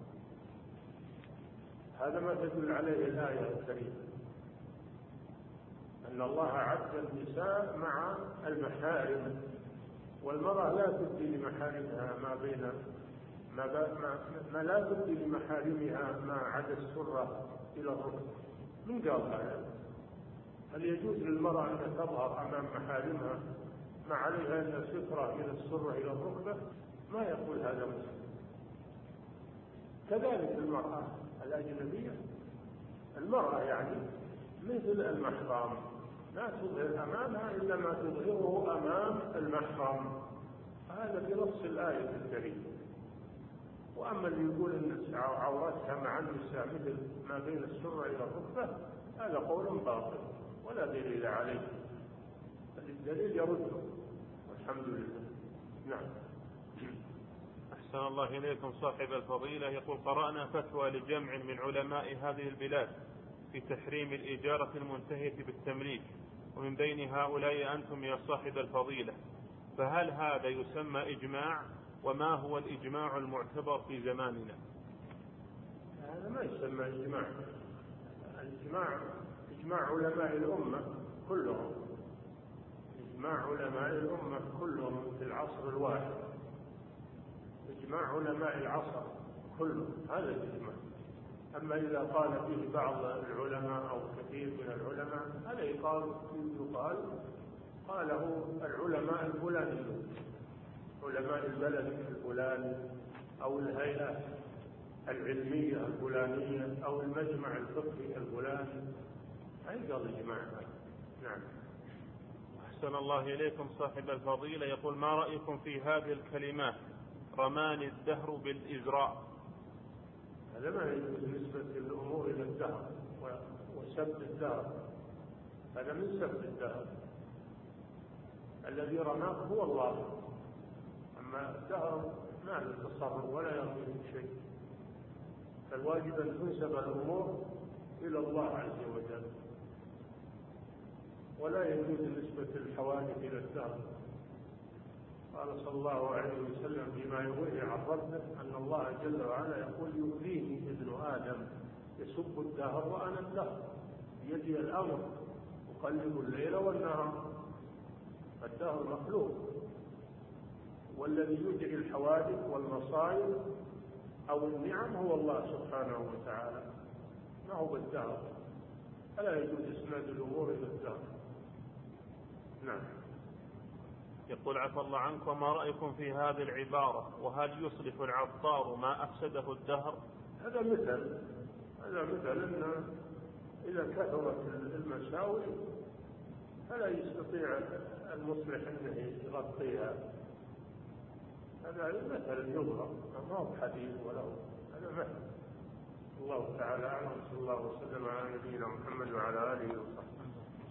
هذا ما تدل عليه الآية الكريمة، أن الله عد النساء مع المحارم، والمرأة لا تبدي لمحارمها ما بين ما, ما, ما لا تبدي لمحارمها ما عدا السرة إلى الركبة. من قال هذا؟ هل يجوز للمرأة أن تظهر أمام محارمها ما عليها إلا سترة من السرة إلى الركبة؟ ما يقول هذا مسلم. كذلك المرأة الأجنبية، المرأة يعني مثل المحرم، لا تظهر أمامها إلا ما تظهره أمام المحرم، هذا بنص الآية الكريمة. وأما اللي يقول أن عورتها مع النساء مثل ما بين السرة إلى الركبة هذا قول باطل ولا دليل عليه، الدليل يرده والحمد لله. نعم. أحسن الله إليكم صاحب الفضيلة. يقول قرأنا فتوى لجمع من علماء هذه البلاد في تحريم الإجارة المنتهية بالتمليك، ومن بين هؤلاء أنتم يا صاحب الفضيلة، فهل هذا يسمى إجماع؟ وما هو الإجماع المعتبر في زماننا؟ هذا ما يسمى إجماع. الإجماع إجماع علماء الأمة كلهم، إجماع علماء الأمة كلهم في العصر الواحد، إجماع علماء العصر كلهم، هذا الإجماع. أما إذا قال فيه بعض العلماء أو كثير من العلماء هذا يقال يقال قاله العلماء الفلانيون، علماء البلد الفلاني أو الهيئة العلمية الفلانية أو المجمع الفقهي الفلاني، أي قال إجماع. نعم. أحسن الله إليكم صاحب الفضيلة. يقول ما رأيكم في هذه الكلمات رماني الدهر بالإزراء؟ هذا ما يجوز بالنسبة للأمور إلى الدهر وسب الدهر، هذا من سب الدهر. الذي رماك هو الله، أما الدهر ما له تصرف ولا يرمي شيء، فالواجب أن تنسب الأمور إلى الله عز وجل، ولا يجوز نسبة الحوادث إلى الدهر. قال صلى الله عليه وسلم فيما يرويه عن ربه أن الله جل وعلا يقول يؤذيني ابن آدم يسب الدهر وأنا الدهر بيدي الأمر أقلب الليل والنهار، الدهر مخلوق، والذي يدعي الحوادث والمصائب أو النعم هو الله سبحانه وتعالى، ما هو بالدهر، فلا يجوز إسناد الأمور إلى الدهر. نعم. يقول عفى الله عنكم ما رأيكم في هذه العبارة؟ وهل يصلح العطار ما أفسده الدهر؟ هذا مثل هذا مثل أن إذا كثرت المساوئ فلا يستطيع المصلح أنه يغطيها، هذا مثل يضرب ما هو حديث ولا هو، هذا مثل. الله تعالى أعلم. صلى الله وسلم على نبينا محمد وعلى آله وصحبه.